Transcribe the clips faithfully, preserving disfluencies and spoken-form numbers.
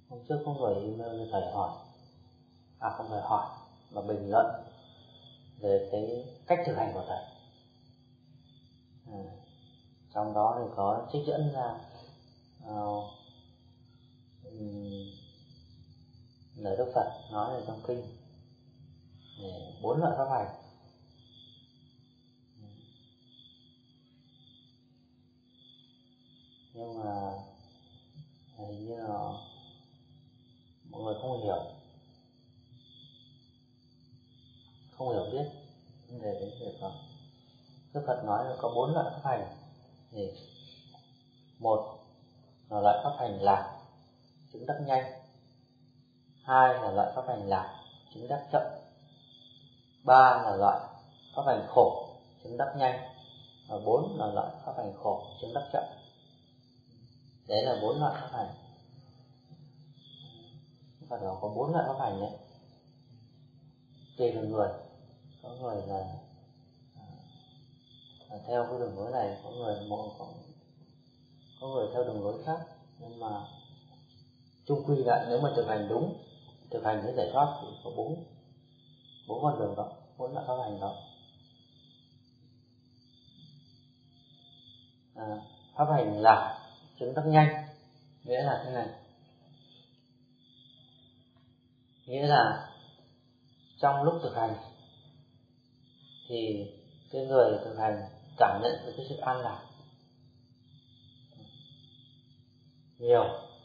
Hôm trước có người email như thầy hỏi, à không phải hỏi mà bình luận về cái cách thực hành của thầy. À, trong đó thì có trích dẫn ra uh, um, lời Đức Phật nói ở trong kinh để bốn loại pháp hành. Nhưng mà hình như là mọi người không hiểu, không hiểu biết về cái việc đó. Đức Phật nói là có bốn loại pháp hành. Thì một là loại pháp hành lạc, chứng đắc nhanh. Hai là loại pháp hành lạc, chứng đắc chậm. Ba là loại pháp hành khổ, chứng đắc nhanh. Và bốn là loại pháp hành khổ, chứng đắc chậm. Đấy là bốn loại pháp hành. Và đó có bốn loại pháp hành đấy. Tùy từng người, có người là, là theo cái đường lối này, có người một có, có người theo đường lối khác. Nhưng mà chung quy lại, nếu mà thực hành đúng, thực hành để giải thoát thì có bốn bốn con đường đó, bốn loại pháp hành đó. À, pháp hành lạc, chứng đắc nhanh, nghĩa là thế này, nghĩa là trong lúc thực hành thì cái người thực hành cảm nhận được cái sự an lạc nhiều,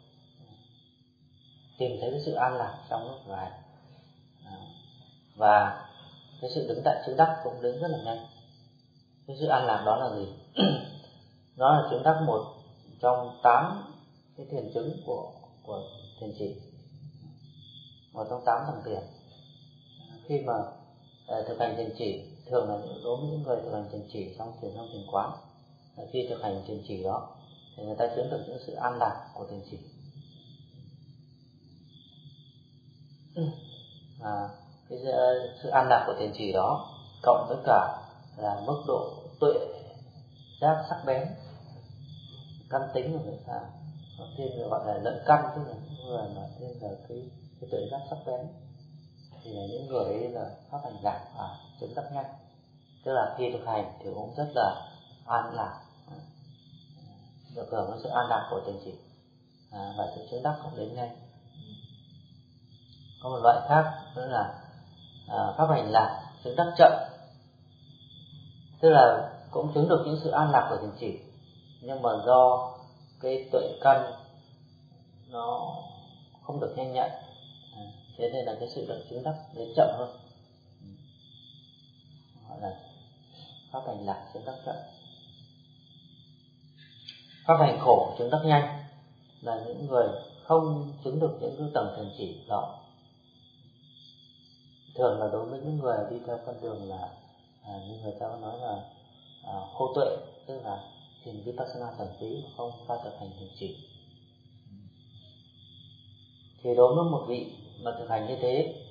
tìm thấy cái sự an lạc trong lúc thực hành, à, và cái sự đứng tại chứng đắc cũng đến rất là nhanh. Cái sự an lạc đó là gì? Nó là chứng đắc một trong tám cái thiền chứng của của thiền chỉ, một trong tám tầng tiền. Khi mà uh, thực hành thiền chỉ, thường là những đối với những người thực hành thiền chỉ trong thiền trong thiền quán, khi thực hành thiền chỉ đó thì người ta chứng được những sự an lạc của thiền chỉ. À, cái sự an lạc của thiền chỉ đó cộng với cả là mức độ tuệ giác sắc bén, căn tính của người ta, nó tên gọi là lận căn, tức là những người mà tên là cái, cái tuệ giác sắc bén, thì là những người ấy là pháp hành lạc và chứng đắc nhanh. Tức là khi thực hành thì cũng rất là an lạc, được hưởng cái sự an lạc của thiền chỉ, à, và sự chứng đắc cũng đến nhanh. Có một loại khác nữa là à, pháp hành lạc chứng đắc chậm, tức là cũng chứng được những sự an lạc của thiền chỉ, nhưng mà do cái tuệ căn nó không được nhanh nhạy, à, thế nên là cái sự được chứng đắc đến chậm hơn, gọi là pháp hành lạc chứng đắc chậm. Pháp hành khổ chứng đắc nhanh là những người không chứng được những cái tầng thiền chỉ đó. Thường là đối với những người đi theo con đường là à, như người ta nói là à, khô tuệ, tức là thiền vipassana thuần túy, không phải thực hành thiền chỉ. Thì đối với một vị mà thực hành như thế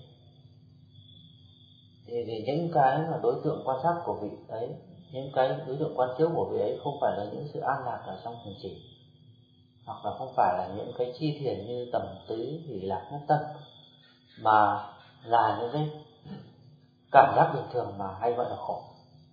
thì, thì những cái mà đối tượng quan sát của vị ấy, những cái đối tượng quan chiếu của vị ấy không phải là những sự an lạc ở trong thiền chỉ, hoặc là không phải là những cái chi thiền như tầm tứ, hỷ lạc, nhất tâm, mà là những cái cảm giác bình thường mà hay gọi là khổ.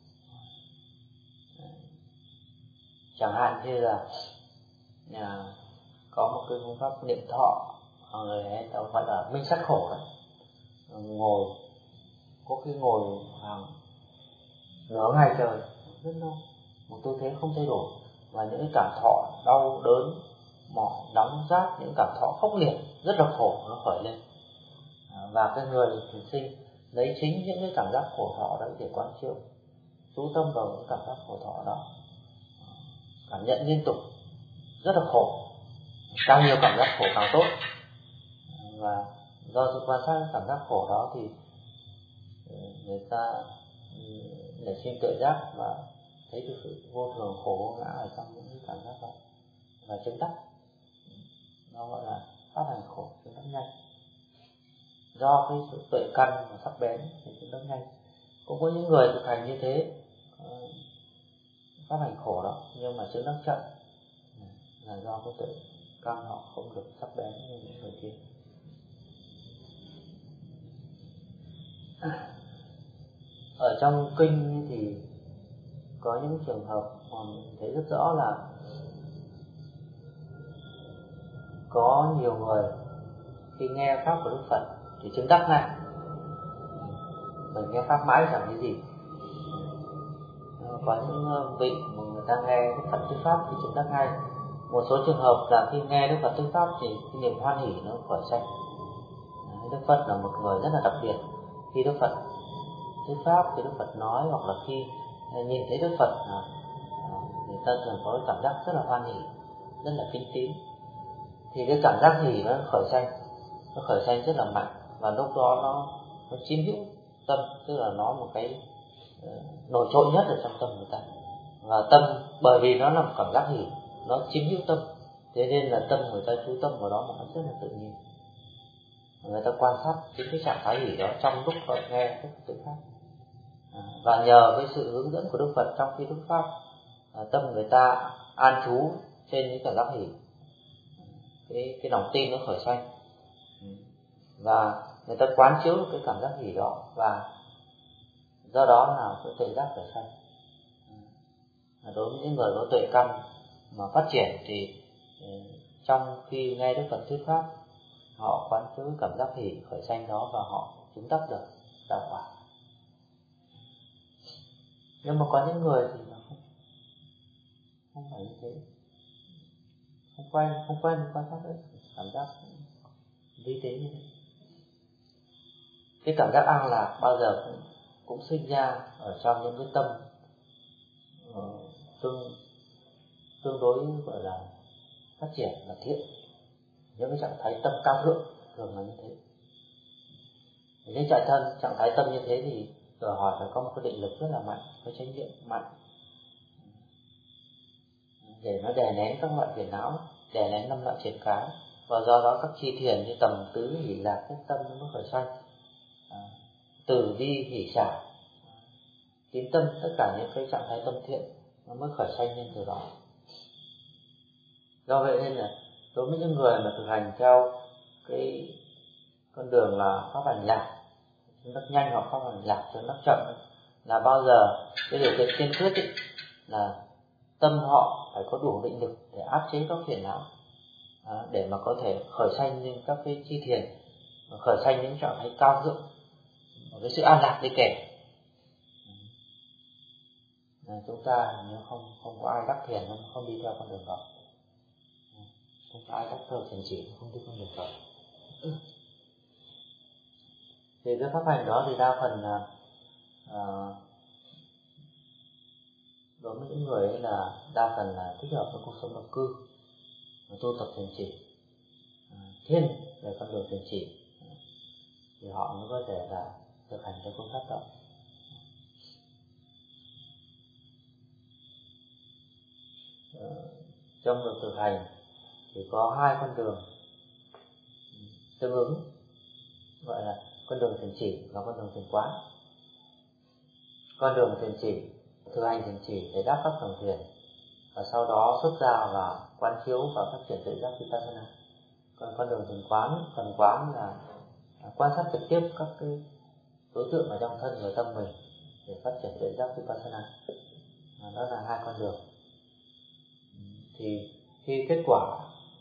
Chẳng hạn như là à, có một cái phương pháp niệm thọ, người ấy gọi là minh sát khổ đấy. Ngồi, có khi ngồi hàng nửa ngày trời rất lâu, một tư thế không thay đổi, và những cái cảm thọ đau đớn, mỏi, nóng rát, những cảm thọ khốc liệt rất là khổ nó khởi lên, à, và cái người thiền sinh lấy chính những cái cảm giác khổ thọ đấy để quán chiếu, chú tâm vào những cảm giác khổ thọ đó, cảm nhận liên tục rất là khổ, càng nhiều cảm giác khổ càng tốt. Và do sự quan sát cảm giác khổ đó thì người ta nảy sinh tuệ giác và thấy được sự vô thường khổ vô ngã ở trong những cái cảm giác đó và chứng đắc. Nó gọi là pháp hành khổ chứng đắc nhanh. Do cái sự tuệ căn và sắc bén thì chứng đắc nhanh. Cũng có những người thực hành như thế, pháp hành khổ đó, nhưng mà chứng đắc chậm là do cái tuệ căn họ không được sắc bén như những người kia. ở trong kinh thì có những trường hợp mà mình thấy rất rõ là có nhiều người khi nghe pháp của Đức Phật thì chứng đắc ngay. Mình nghe pháp mãi chẳng cái gì. Có những vị mà người ta nghe Đức Phật thuyết pháp thì chứng đắc ngay. Một số trường hợp là khi nghe Đức Phật thuyết pháp thì cái niềm hoan hỉ nó khởi sanh. Đức Phật là một người rất là đặc biệt. Khi Đức Phật thuyết pháp, khi Đức Phật nói, hoặc là khi nhìn thấy Đức Phật, người ta thường có cái cảm giác rất là hoan hỉ, rất là kính tín. Thì cái cảm giác hỉ nó khởi sanh, nó khởi sanh rất là mạnh, và lúc đó nó nó chiếm hữu tâm, tức là nó một cái uh, nổi trội nhất ở trong tâm người ta. Và tâm, bởi vì nó là một cảm giác hỉ, nó chiếm hữu tâm, thế nên là tâm người ta chú tâm vào đó một cách rất là tự nhiên. Người ta quan sát chính cái trạng thái hỉ đó trong lúc họ nghe Đức Phật thuyết pháp. À, và nhờ với sự hướng dẫn của Đức Phật trong khi thuyết pháp, à, tâm người ta an trú trên những cảm giác hỉ, cái cái lòng tin nó khởi sanh, và người ta quán chiếu cái cảm giác hỉ đó, và do đó là cái tuệ giác khởi sanh. À, đối với những người có tuệ căn mà phát triển thì trong khi nghe Đức Phật thuyết pháp, họ quán chiếu cảm giác hỉ khởi sanh đó và họ chứng đắc được đạo quả. Nhưng mà có những người thì nó không, không phải như thế, không quen, không quen quan sát đấy, cảm giác vi tế như thế. Cái cảm giác an lạc bao giờ cũng, cũng sinh ra ở trong những cái tâm uh, tương tương đối gọi là phát triển là thiện, những cái trạng thái tâm cao thượng thường là như thế. Những trạng thân trạng thái tâm như thế thì đòi hỏi phải có một cái định lực rất là mạnh, có chánh niệm mạnh để nó đè nén các loại phiền não, đè nén năm loại triền cái, và do đó các chi thiền như tầm tứ, hỷ lạc, nhất tâm nó mới khởi sanh, à, từ bi, hỷ xả, tín tâm, tất cả những cái trạng thái tâm thiện nó mới khởi sanh lên từ đó. Do vậy nên là đối với những người mà thực hành theo cái con đường là pháp hành lạc, chứng đắc nhanh hoặc pháp hành lạc chứng đắc chậm, là bao giờ cái điều kiện tiên quyết ấy, là tâm họ phải có đủ định lực để áp chế các phiền não, à, để mà có thể khởi sanh lên các cái chi thiền, khởi sanh những trạng thái cao thượng, với sự an lạc đi kèm. À, chúng ta nếu không không có ai đắc thiền, không không đi theo con đường đó, không có ai đắc theo thiền chỉ, không đi con đường đó. Thì cái pháp hành đó thì đa phần là à, đối với những người ấy là đa phần là thích hợp với cuộc sống độc cư, tu tập thiền chỉ, à, thiên về con đường thiền chỉ, thì họ mới có thể là thực hành theo phương pháp đó. À, trong việc thực hành thì có hai con đường tương ứng, gọi là con đường thiền chỉ và con đường thiền quán. Con đường thiền chỉ, thực hành thiền chỉ để đáp các tầng thiền, và sau đó xuất ra và quán chiếu và phát triển tự giác vipassana. Còn con đường thiền quán, phần quán là quan sát trực tiếp các cái đối tượng ở trong thân người tâm mình để phát triển tự giác vipassana. Đó là hai con đường. Thì khi kết quả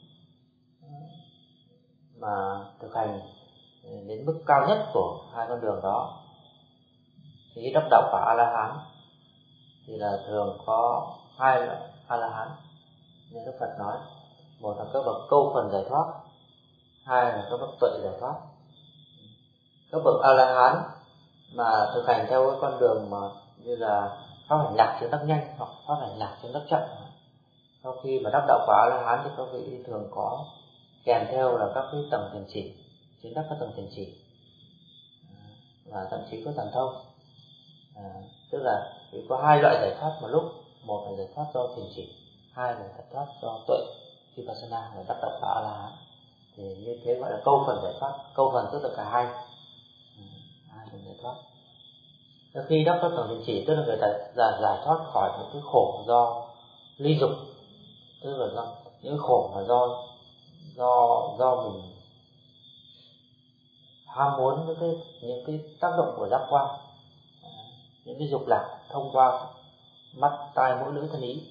mà thực hành đến mức cao nhất của hai con đường đó, thì đắc đạo quả A-la-hán thì là thường có hai loại A-la-hán như Đức Phật nói. Một là các bậc câu phần giải thoát, hai là các bậc tuệ giải thoát. Các bậc A-la-hán mà thực hành theo cái con đường mà như là pháp hành lạc chứng đắc nhanh hoặc pháp hành lạc chứng đắc chậm, sau khi mà đắc đạo quả A-la-hán thì các vị thường có kèm theo là các cái tầng thiền chỉ, chứng đắc các tầng thiền chỉ, và thậm chí có thần thông. À, tức là có hai loại giải thoát một lúc, một là giải thoát do thiền chỉ, hai là giải thoát do tuệ vipassana, là đắc đạo quả A-la-hán. Thì như thế gọi là câu phần giải thoát. Câu phần tức là cả hai, ừ, hai phần giải thoát. Và khi đắc các tầng thiền chỉ tức là người ta giải, giải thoát khỏi một cái khổ do ly dục, tức là do những khổ mà do do do mình ham muốn những cái những cái tác động của giác quan, những cái dục lạc thông qua mắt, tai, mũi, lưỡi, thân, ý.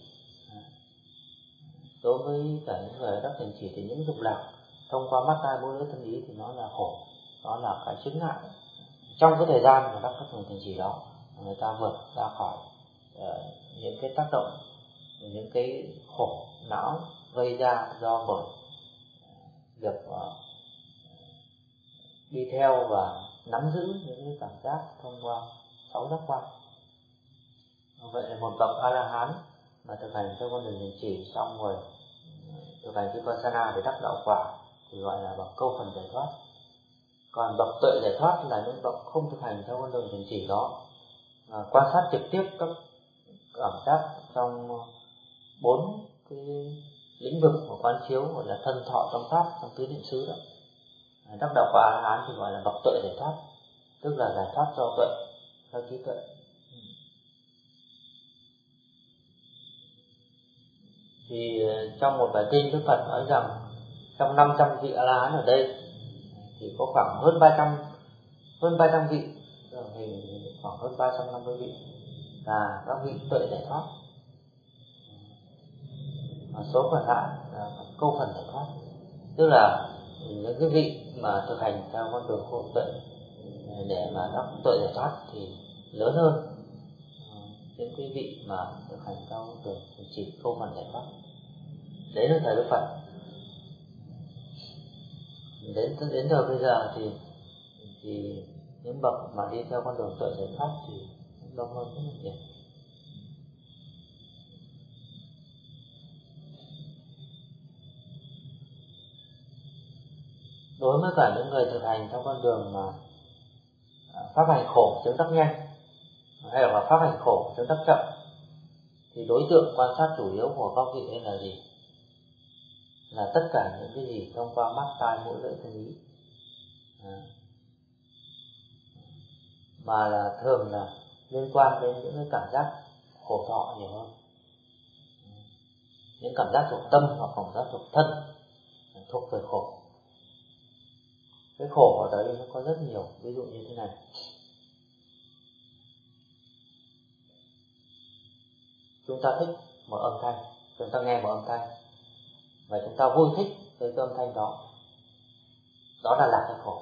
Đối với cả những người đắc thành chỉ thì những dục lạc thông qua mắt, tai, mũi, lưỡi, thân, ý thì nó là khổ, nó là cái chướng ngại. Trong cái thời gian mà đắc các thành chỉ đó, người ta vượt ra khỏi uh, những cái tác động, những cái khổ não gây ra do bởi việc uh, đi theo và nắm giữ những cái cảm giác thông qua sáu giác quan. Vậy là một bậc A La Hán mà thực hành theo con đường hành trì xong rồi thực hành Vipassana để đắc đạo quả thì gọi là bậc câu phần giải thoát. Còn bậc tuệ giải thoát là những bậc không thực hành theo con đường hành trì đó, à, quan sát trực tiếp các cảm giác trong bốn cái lĩnh vực của quán chiếu, gọi là thân, thọ, tâm, pháp trong tứ niệm xứ đó. À, đắc đạo quả A La Hán thì gọi là bậc tuệ giải thoát, tức là giải thoát do tuệ, do trí tuệ. Thì trong một bài kinh Đức Phật nói rằng trong năm trăm vị A La Hán ở đây thì có khoảng hơn ba trăm hơn ba trăm vị, hình khoảng hơn ba trăm năm mươi vị là các vị tuệ giải thoát. Và số còn lại là câu phần giải thoát, tức là những cái vị mà thực hành theo con đường khổ tuệ để mà đắc tuệ giải thoát thì lớn hơn những cái vị mà thực hành theo con đường chỉ câu phần giải thoát. Đấy là thời Đức Phật. Đến đến thời bây giờ thì thì những bậc mà đi theo con đường tuệ giải thoát thì đông hơn rất là nhiều. Đối với cả những người thực hành theo con đường mà pháp hành khổ chứng đắc nhanh hay là pháp hành khổ chứng đắc chậm thì đối tượng quan sát chủ yếu của các vị ấy là gì? Là tất cả những cái gì thông qua mắt, tai, mũi, lưỡi, thân, ý, à. mà là thường là liên quan đến những cái cảm giác khổ thọ nhiều hơn, những cảm giác thuộc tâm hoặc cảm giác thuộc thân, thuộc về khổ. Cái khổ ở đấy nó có rất nhiều, ví dụ như thế này. Chúng ta thích một âm thanh, chúng ta nghe một âm thanh và chúng ta vui thích với cái âm thanh đó, đó là lạc hay khổ?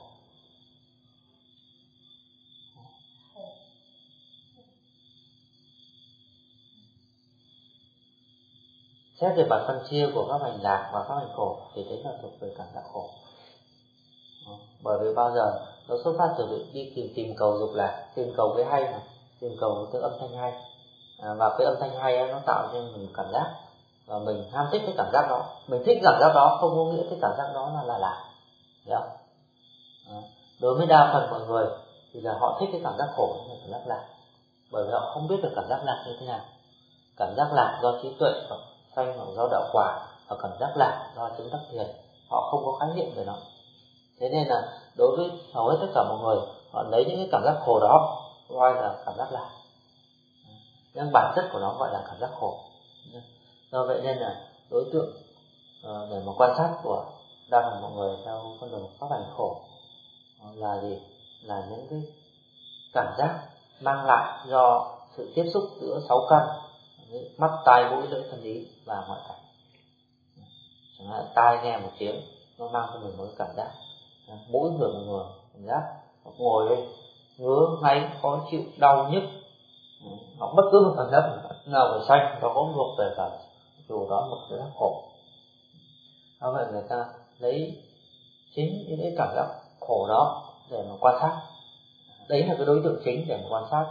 Xét về bản phân chia của pháp hành lạc và pháp hành khổ thì đấy là thuộc về cảm giác khổ. Bởi vì bao giờ nó xuất phát từ việc đi tìm, tìm cầu dục lạc, tìm cầu cái hay này, tìm cầu cái âm thanh hay, à, và cái âm thanh hay ấy, nó tạo cho mình cảm giác và mình ham thích cái cảm giác đó. Mình thích cảm giác đó không có nghĩa cái cảm giác đó là là lạc, hiểu không? À, đối với đa phần mọi người thì là họ thích cái cảm giác khổ là cảm giác lạc, bởi vì họ không biết được cảm giác lạc như thế nào. Cảm giác lạc do trí tuệ hoặc sanh hoặc do đạo quả, và cảm giác lạc do chứng đắc thiền, họ không có khái niệm về nó. Thế nên là đối với hầu hết tất cả mọi người, họ lấy những cái cảm giác khổ đó gọi là cảm giác lạc, nhưng bản chất của nó gọi là cảm giác khổ. Do vậy nên là đối tượng uh, để mà quan sát của đa phần mọi người theo con đường pháp hành khổ là gì? Là những cái cảm giác mang lại do sự tiếp xúc giữa sáu căn, mắt, tai, mũi, lưỡi, thân, ý và ngoại cảnh. Chẳng hạn tai nghe một tiếng nó mang cho mình một cái cảm giác, mũi ngửi một người cảm giác, ngồi lên ngứa ngáy khó chịu đau nhức, hoặc bất cứ một cảm giác nào về xanh nó cũng thuộc về cả, dù đó một cái giác khổ. Do vậy người ta lấy chính những cái cảm giác khổ đó để mà quan sát, đấy là cái đối tượng chính để mà quan sát.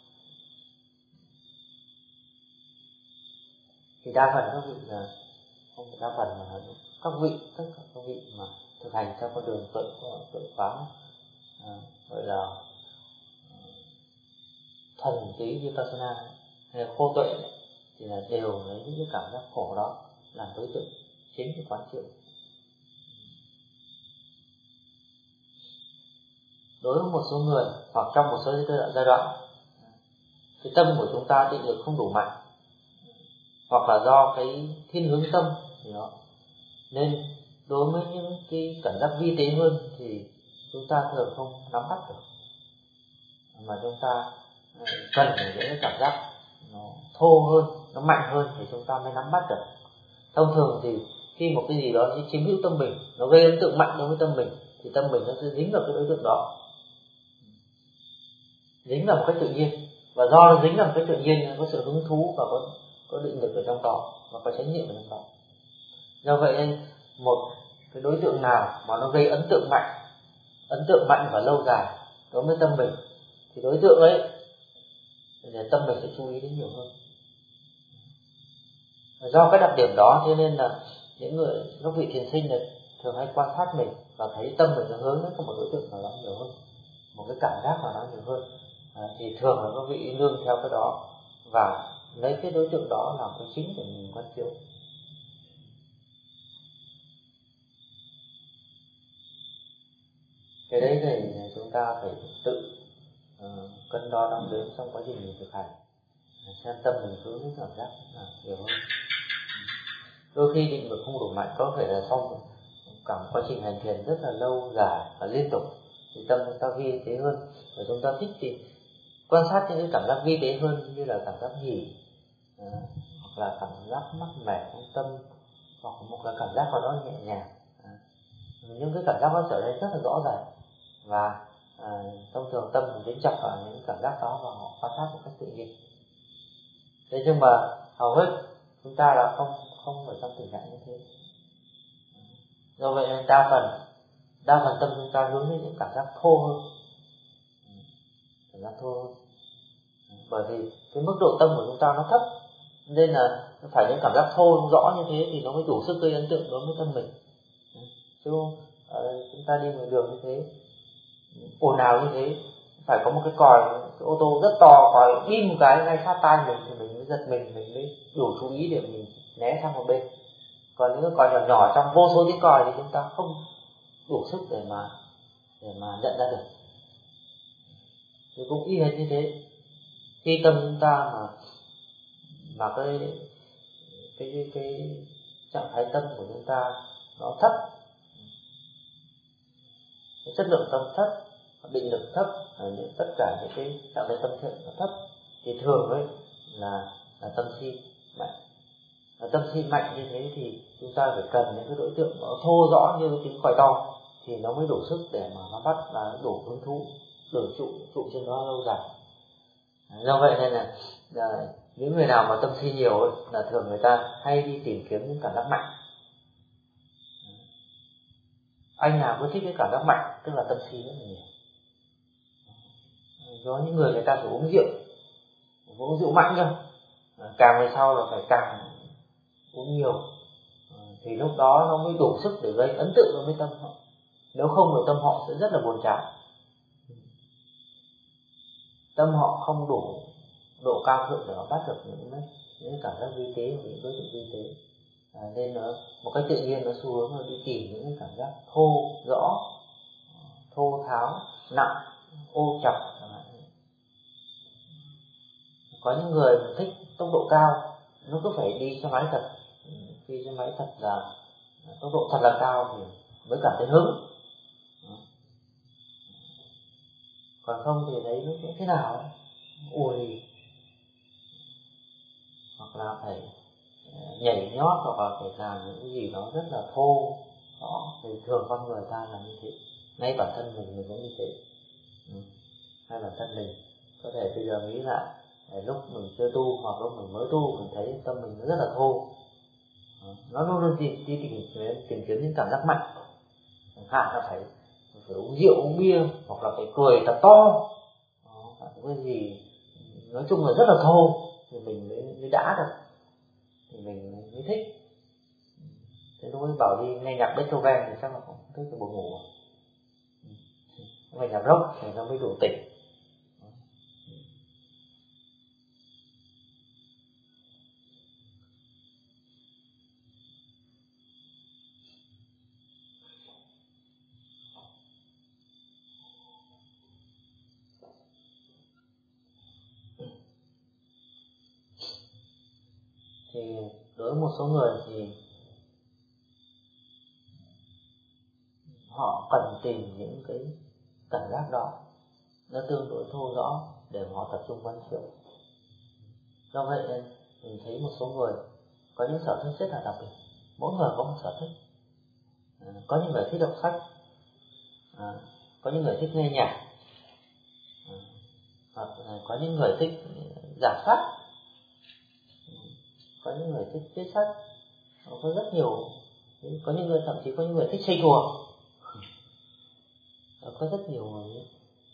Thì đa phần các vị là không phải đa phần mà là các vị, tất cả các vị mà thực hành theo con đường tuệ tuệ quán, à, gọi là thần tí Vipassana hay là khô tuệ này, thì là đều lấy những cái cảm giác khổ đó làm đối tượng chính để quán chiếu. Đối với một số người hoặc trong một số giai đoạn, cái tâm của chúng ta định lực không đủ mạnh, hoặc là do cái thiên hướng tâm thì đó, nên đối với những cái cảm giác vi tế hơn thì chúng ta thường không nắm bắt được, mà chúng ta cần phải những cái cảm giác nó thô hơn, nó mạnh hơn thì chúng ta mới nắm bắt được. Thông thường thì khi một cái gì đó nó chiếm hữu tâm mình, nó gây ấn tượng mạnh đối với tâm mình, thì tâm mình nó sẽ dính vào cái đối tượng đó, dính vào một cách tự nhiên. Và do nó dính vào một cách tự nhiên, nó có sự hứng thú và có có định lực ở trong đó, và có chánh niệm ở trong đó. Do vậy nên một cái đối tượng nào mà nó gây ấn tượng mạnh, ấn tượng mạnh và lâu dài đối với tâm mình, thì đối tượng ấy thì tâm mình sẽ chú ý đến nhiều hơn. Do cái đặc điểm đó cho nên là những người các vị thiền sinh này thường hay quan sát mình và thấy tâm mình nó hướng đến một đối tượng nào đó nhiều hơn, một cái cảm giác nào đó nhiều hơn, à, thì thường là các vị nương theo cái đó và lấy cái đối tượng đó làm cái chính để mình quan chiếu. Cái đấy thì chúng ta phải tự uh, cân đo đong đếm trong quá trình mình thực hành, xem tâm mình hướng đến cảm giác là nhiều hơn. Đôi khi định lực không đủ mạnh, có thể là sau cả một quá trình hành thiền rất là lâu dài và liên tục thì tâm chúng ta vi tế hơn, và chúng ta thích thì quan sát những cái cảm giác vi tế hơn, như là cảm giác hỉ, à, hoặc là cảm giác mát mẻ trong tâm, hoặc một cái cảm giác nào đó nhẹ nhàng. À, những cái cảm giác nó trở nên rất là rõ ràng, và à, thông thường tâm mình dính chặt vào những cảm giác đó và họ quan sát một cách tự nhiên. Thế nhưng mà hầu hết chúng ta là không không ở trong tình trạng như thế. Do vậy nên đa phần đa phần tâm chúng ta hướng đến những cảm giác thô hơn, cảm giác thô hơn. Bởi vì cái mức độ tâm của chúng ta nó thấp, nên là phải những cảm giác thô rõ như thế thì nó mới đủ sức gây ấn tượng đối với tâm mình. Chứ chúng ta đi ngoài đường như thế, ồn ào như thế, phải có một cái còi, cái ô tô rất to, còi bim một cái ngay sát tai mình thì mình mới giật mình, mình mới đủ chú ý để mình né sang một bên. Còn những cái còi nhỏ nhỏ trong vô số tiếng còi thì chúng ta không đủ sức để mà để mà nhận ra được. Thì cũng y hệt như thế, khi tâm chúng ta mà mà cái cái cái, cái trạng thái tâm của chúng ta nó thấp, cái chất lượng tâm thấp, định lực thấp, những tất cả những cái trạng thái tâm thiện nó thấp, thì thường ấy là, là tâm si mạnh. Và tâm si mạnh như thế thì chúng ta phải cần những cái đối tượng nó thô rõ như tiếng còi to thì nó mới đủ sức để mà nó bắt và nó đủ hứng thú, đủ trụ trụ trên nó lâu dài. Do vậy nên là, là những người nào mà tâm si nhiều ấy, là thường người ta hay đi tìm kiếm những cảm giác mạnh. Anh nào cứ thích cái cảm giác mạnh tức là tâm si rất là nhiều. Do những người người ta phải uống rượu, uống rượu mạnh cơ, càng về sau là phải càng uống nhiều, thì lúc đó nó mới đủ sức để gây ấn tượng đối với tâm họ. Nếu không thì tâm họ sẽ rất là buồn chán, tâm họ không đủ độ cao thượng để họ bắt được những những cảm giác vi tế và những đối tượng vi tế. À, nên nó một cách tự nhiên nó xu hướng là đi tìm những cảm giác thô rõ, thô tháo, nặng, ô chọc. Có những người thích tốc độ cao, nó cứ phải đi xe máy thật, đi xe máy thật là tốc độ thật là cao thì mới cảm thấy hứng. Còn không thì thấy nó cũng thế nào ấy, ui, hoặc là phải nhảy nhót, hoặc là phải làm những cái gì đó rất là thô đó, thì thường con người ta là như thế. Ngay bản thân mình mình cũng như thế. Ừ. Ngay bản thân mình có thể bây giờ nghĩ lại lúc mình chưa tu hoặc lúc mình mới tu, mình thấy tâm mình nó rất là thô. Nó luôn luôn đi, đi tìm, tìm kiếm những cảm giác mạnh, chẳng hạn là phải phải uống rượu, uống bia, hoặc là phải cười thật to, phải cái gì nói chung là rất là thô thì mình mới, mới đã được, thì mình mới thích. Thế lúc ấy bảo đi nghe nhạc Beethoven thì chắc là không thích, cái buồn ngủ. Nghe nhạc rock thì nó mới đủ tỉnh. Thì đối với một số người thì họ cần tìm những cái cảm giác đó nó tương đối thô rõ, để họ tập trung quán chiếu. Do vậy nên mình thấy một số người có những sở thích rất là đặc biệt, mỗi người có một sở thích. À, có những người thích đọc sách, à, có những người thích nghe nhạc, à, hoặc là có những người thích giảng sách, có những người thích viết sách, có rất nhiều, có những người thậm chí có những người thích xây chùa, có rất nhiều người.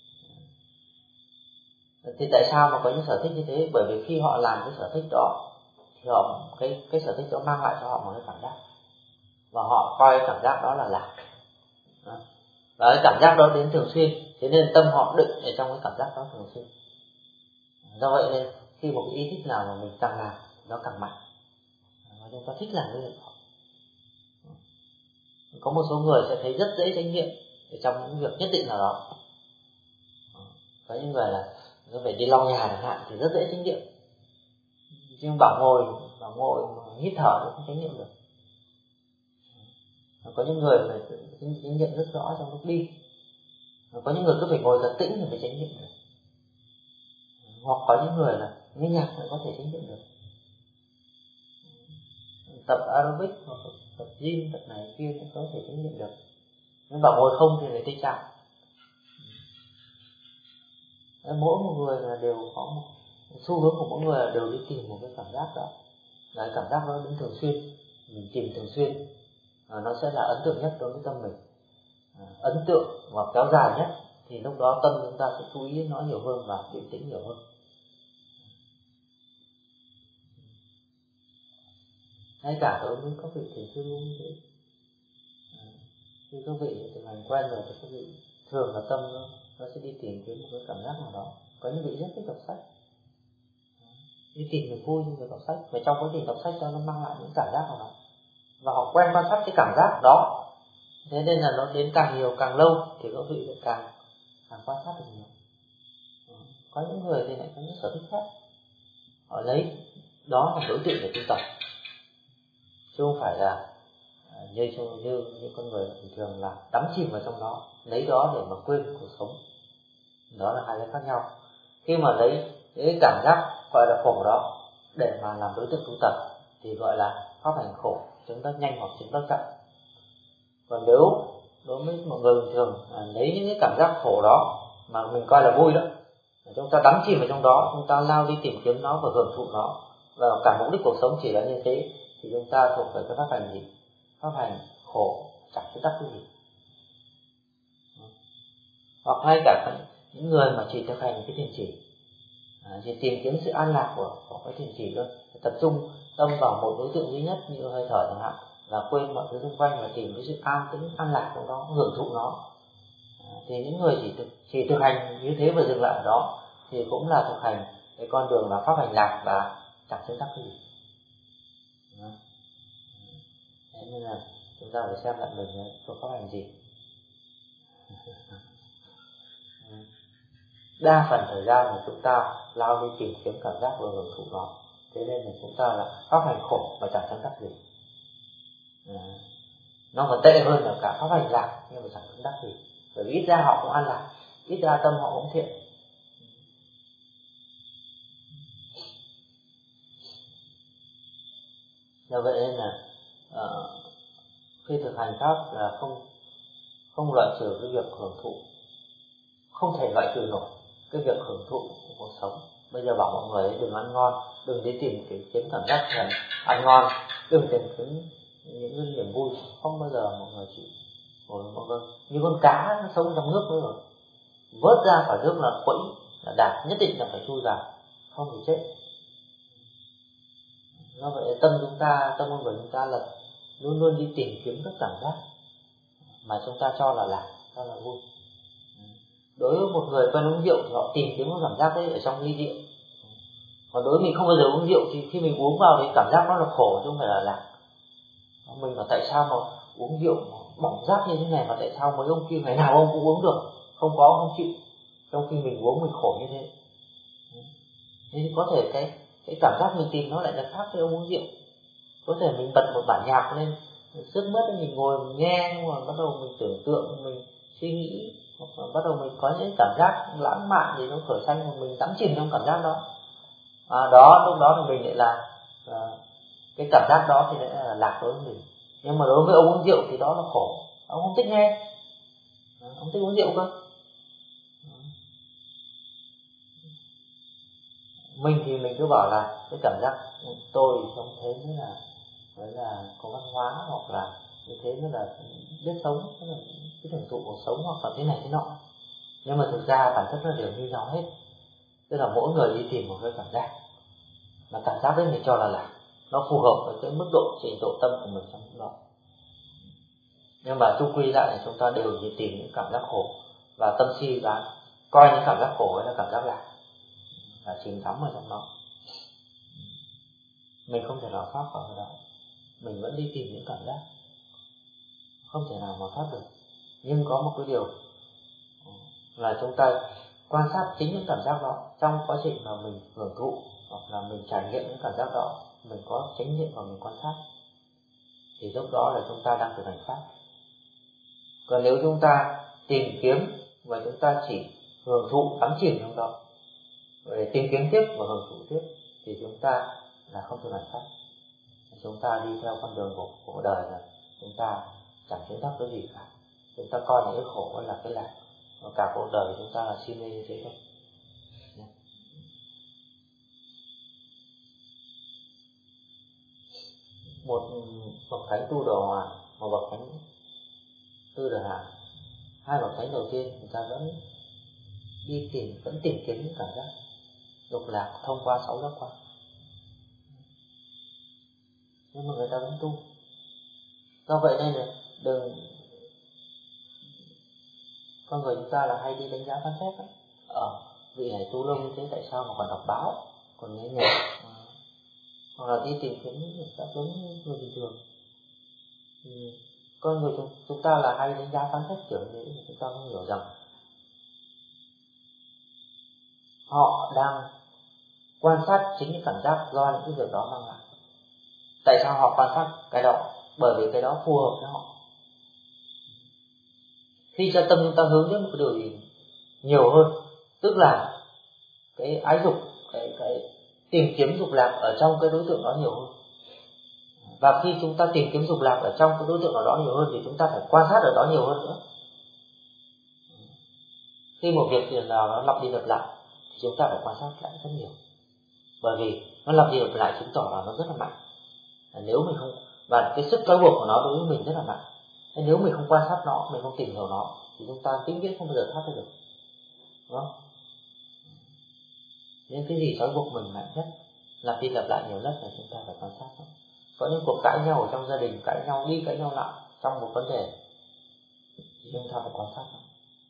Thì tại sao mà có những sở thích như thế? Bởi vì khi họ làm cái sở thích đó thì họ cái cái sở thích đó mang lại cho họ một cái cảm giác, và họ coi cái cảm giác đó là lạc, và cái cảm giác đó đến thường xuyên, thế nên tâm họ định ở trong cái cảm giác đó thường xuyên. Do vậy nên khi một cái ý thích nào mà mình càng làm nó càng mạnh, và chúng ta thích làm cái việc đó. Có một số người sẽ thấy rất dễ chánh niệm ở trong những việc nhất định nào đó. Có những người là nó phải đi lau nhà chẳng hạn thì rất dễ chánh niệm, nhưng bảo ngồi bảo ngồi hít thở nó không chánh niệm được. Có những người phải chánh niệm rất rõ trong lúc đi, có những người cứ phải ngồi thật tĩnh thì mới chánh niệm được, hoặc có những người là nghe nhạc mới có thể chánh niệm được, tập aerobic hoặc tập gym, tập này kia cũng có thể chánh niệm được. Nhưng bảo ngồi không thì lại tình trạng. Mỗi một người là đều có một xu hướng của mỗi người là đều đi tìm một cái cảm giác đó. Đấy, cảm giác đó đến thường xuyên, mình tìm thường xuyên, à, nó sẽ là ấn tượng nhất đối với tâm mình. À, ấn tượng và kéo dài nhất thì lúc đó tâm chúng ta sẽ chú ý nó nhiều hơn và bình tĩnh nhiều hơn. Ngay cả đối với các vị thiền sư cũng như thế. À, khi các vị thực hành quen rồi thì các vị thường là tâm nó, nó sẽ đi tìm kiếm một cái cảm giác nào đó. Có những vị rất thích đọc sách, đi tìm niềm vui trong việc đọc sách, và trong quá trình đọc sách cho nó mang lại những cảm giác nào đó, và họ quen quan sát cái cảm giác đó, thế nên là nó đến càng nhiều càng lâu thì các vị lại càng càng quan sát được nhiều. Có những người thì lại có những sở thích khác, họ lấy đó là đối tượng để tu tập, chứ không phải là như như như con người bình thường là đắm chìm vào trong đó, lấy đó để mà quên cuộc sống. Đó là hai cái khác nhau. Khi mà lấy cái cảm giác gọi là khổ đó để mà làm đối tượng tu tập thì gọi là pháp hành khổ, chứng đắc nhanh hoặc chứng đắc chậm. Còn nếu đối với mọi người bình thường à, lấy những cái cảm giác khổ đó mà mình coi là vui đó, chúng ta đắm chìm vào trong đó, chúng ta lao đi tìm kiếm nó và hưởng thụ nó, và cả mục đích cuộc sống chỉ là như thế, thì chúng ta thuộc về cái pháp hành gì? Pháp hành khổ, chẳng chứng đắc cái gì. Hoặc ngay cả những người mà chỉ thực hành cái thiền chỉ, à, chỉ tìm kiếm sự an lạc của, của cái thiền chỉ thôi, tập trung tâm vào một đối tượng duy nhất như hơi thở chẳng hạn, và quên mọi thứ xung quanh và tìm cái sự an tĩnh an lạc trong đó, hưởng thụ nó, à, thì những người chỉ thực, chỉ thực hành như thế và dừng lại ở đó thì cũng là thực hành cái con đường là pháp hành lạc và chẳng chứng đắc cái gì. à. Thế nên là chúng ta phải xem lại mình thuộc pháp hành gì. Đa phần thời gian là chúng ta lao đi tìm kiếm cảm giác và hưởng thụ nó, thế nên là chúng ta là pháp hành khổ và chẳng chứng đắc gì. À, nó còn tệ hơn là cả pháp hành lạc nhưng mà chẳng chứng đắc gì, bởi vì ít ra họ cũng an lạc, ít ra tâm họ cũng thiện. Do vậy nên là uh, khi thực hành pháp là không không loại trừ cái việc hưởng thụ, không thể loại trừ nổi cái việc hưởng thụ của cuộc sống. Bây giờ bảo mọi người đừng ăn ngon, đừng đi tìm kiếm, kiếm cảm giác là ăn ngon, đừng tìm kiếm những cái niềm vui, không bao giờ mọi người chịu. Rồi mọi người như con cá nó sống trong nước nữa rồi, vớt ra khỏi nước là quẫy là đạt, nhất định là phải chui vào, không thì chết. Do vậy tâm chúng ta, tâm con người chúng ta là luôn luôn đi tìm kiếm các cảm giác mà chúng ta cho là lạc, cho là vui. Đối với một người quen uống rượu thì họ tìm kiếm cái cảm giác đấy ở trong ly rượu. Còn đối với mình không bao giờ uống rượu thì khi mình uống vào thì cảm giác nó là khổ chứ không phải là lạc. Mình bảo tại sao mà uống rượu bỏng rát như thế này mà tại sao mấy ông kia ngày nào ông cũng uống được, không có không chịu, trong khi mình uống mình khổ như thế. Nên có thể cái cái cảm giác mình tìm nó lại là khác với ông uống rượu. Có thể mình bật một bản nhạc lên, mình sức mất mình ngồi mình nghe, nhưng mà bắt đầu mình tưởng tượng, mình suy nghĩ, hoặc bắt đầu mình có những cảm giác lãng mạn thì nó khởi sanh mà mình đắm chìm trong cảm giác đó. À, đó lúc đó thì mình lại là à, cái cảm giác đó thì lại là lạc đối với mình. Nhưng mà đối với ông uống rượu thì đó là khổ, ông không thích nghe, à, ông thích uống rượu cơ. Mình thì mình cứ bảo là cái cảm giác tôi sống thế mới là mới là có văn hóa, hoặc là như thế mới là biết sống, tức là cái hưởng thụ cuộc sống, hoặc là thế này thế nọ. Nhưng mà thực ra bản chất nó đều như nhau hết, tức là mỗi người đi tìm một cái cảm giác, mà cảm giác đấy mình cho là lạc, nó phù hợp với cái mức độ trình độ tâm của mình trong lúc đó. Nhưng mà chung quy lại là chúng ta đều đi tìm những cảm giác khổ, và tâm si và coi những cảm giác khổ ấy là cảm giác lạc, là chìm đắm ở trong đó. Mình không thể nào thoát khỏi cái đó, mình vẫn đi tìm những cảm giác, không thể nào mà thoát được. Nhưng có một cái điều là chúng ta quan sát chính những cảm giác đó. Trong quá trình mà mình hưởng thụ hoặc là mình trải nghiệm những cảm giác đó, mình có chánh niệm và mình quan sát, thì lúc đó là chúng ta đang thực hành pháp. Còn nếu chúng ta tìm kiếm và chúng ta chỉ hưởng thụ đắm chìm trong đó, để tìm kiếm tiếp và hưởng thụ tiếp, thì chúng ta là không thực hành pháp. Chúng ta đi theo con đường của cuộc đời là chúng ta chẳng chứng đắc cái gì cả. Chúng ta coi những cái khổ là cái lạc, và cả cuộc đời chúng ta là si mê như thế thôi. Một bậc thánh tu đồ hòa, một bậc thánh tư đồ hạ, hai bậc thánh đầu tiên người ta vẫn đi tìm, vẫn tìm kiếm những cảm giác dục lạc thông qua sáu giác quan, nhưng mà người ta vẫn tu. Do vậy nên là đừng, con người chúng ta là hay đi đánh giá phán xét đó. Ờ, vị này tu lâu như thế tại sao mà còn đọc báo, còn nghe nhạc, à, hoặc là đi tìm kiếm những cảm giác giống như người bình thường. Ừ. Con người chúng, chúng ta là hay đánh giá phán xét kiểu như thế, chúng ta không hiểu rằng họ đang quan sát chính những cảm giác do những cái việc đó mang lại. Tại sao họ quan sát cái đó? Bởi vì cái đó phù hợp với họ. Khi cho tâm chúng ta hướng đến một cái điều gì nhiều hơn, tức là cái ái dục, cái, cái tìm kiếm dục lạc ở trong cái đối tượng đó nhiều hơn. Và khi chúng ta tìm kiếm dục lạc ở trong cái đối tượng đó nhiều hơn, thì chúng ta phải quan sát ở đó nhiều hơn nữa. Khi một việc nào nó lặp đi lặp lại thì chúng ta phải quan sát lại rất nhiều, bởi vì nó lặp đi lặp lại chứng tỏ là nó rất là mạnh. Nếu mình không, và cái sức trói buộc của nó đối với mình rất là mạnh. Nếu mình không quan sát nó, mình không tìm hiểu nó, thì chúng ta vĩnh viễn không bao giờ thoát ra được, đúng không? Nên cái gì trói buộc mình mạnh nhất, lặp đi lặp lại nhiều nhất là chúng ta phải quan sát nó. Có những cuộc cãi nhau ở trong gia đình, cãi nhau đi cãi nhau lại trong một vấn đề, thì chúng ta phải quan sát nó.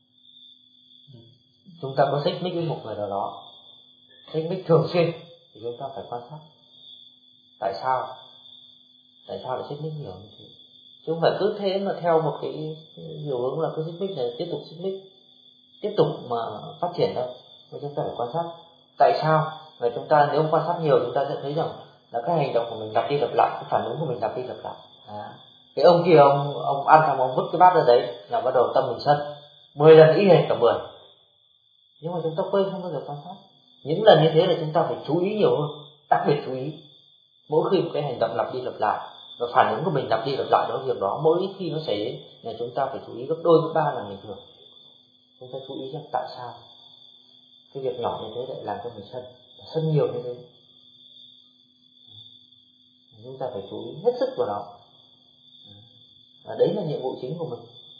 Chúng ta có xích mích với một người nào đó, xích mích thường xuyên, thì chúng ta phải quan sát tại sao, tại sao lại xích mích nhiều như thế. Chứ không phải cứ thế mà theo một cái chiều hướng là cứ xích mích này tiếp tục xích mích, tiếp tục mà phát triển đâu. Mà chúng ta phải quan sát tại sao. Và chúng ta nếu quan sát nhiều, chúng ta sẽ thấy rằng là cái hành động của mình lặp đi lặp lại, cái phản ứng của mình lặp đi lặp lại. À, cái ông kia ông ông ăn xong ông vứt cái bát ra đấy là bắt đầu tâm mình sân mười lần y hệt cả mười. Nhưng mà chúng ta quên không bao giờ quan sát. Những lần như thế là chúng ta phải chú ý nhiều hơn, đặc biệt chú ý mỗi khi một cái hành động lặp đi lặp lại và phản ứng của mình lặp đi lặp lại đó việc đó, mỗi khi nó xảy đến là chúng ta phải chú ý gấp đôi gấp ba lần bình thường. Chúng ta chú ý xem tại sao cái việc nhỏ như thế lại làm cho mình sân, sân nhiều như thế. Chúng ta phải chú ý hết sức vào nó, và đấy là nhiệm vụ chính của mình.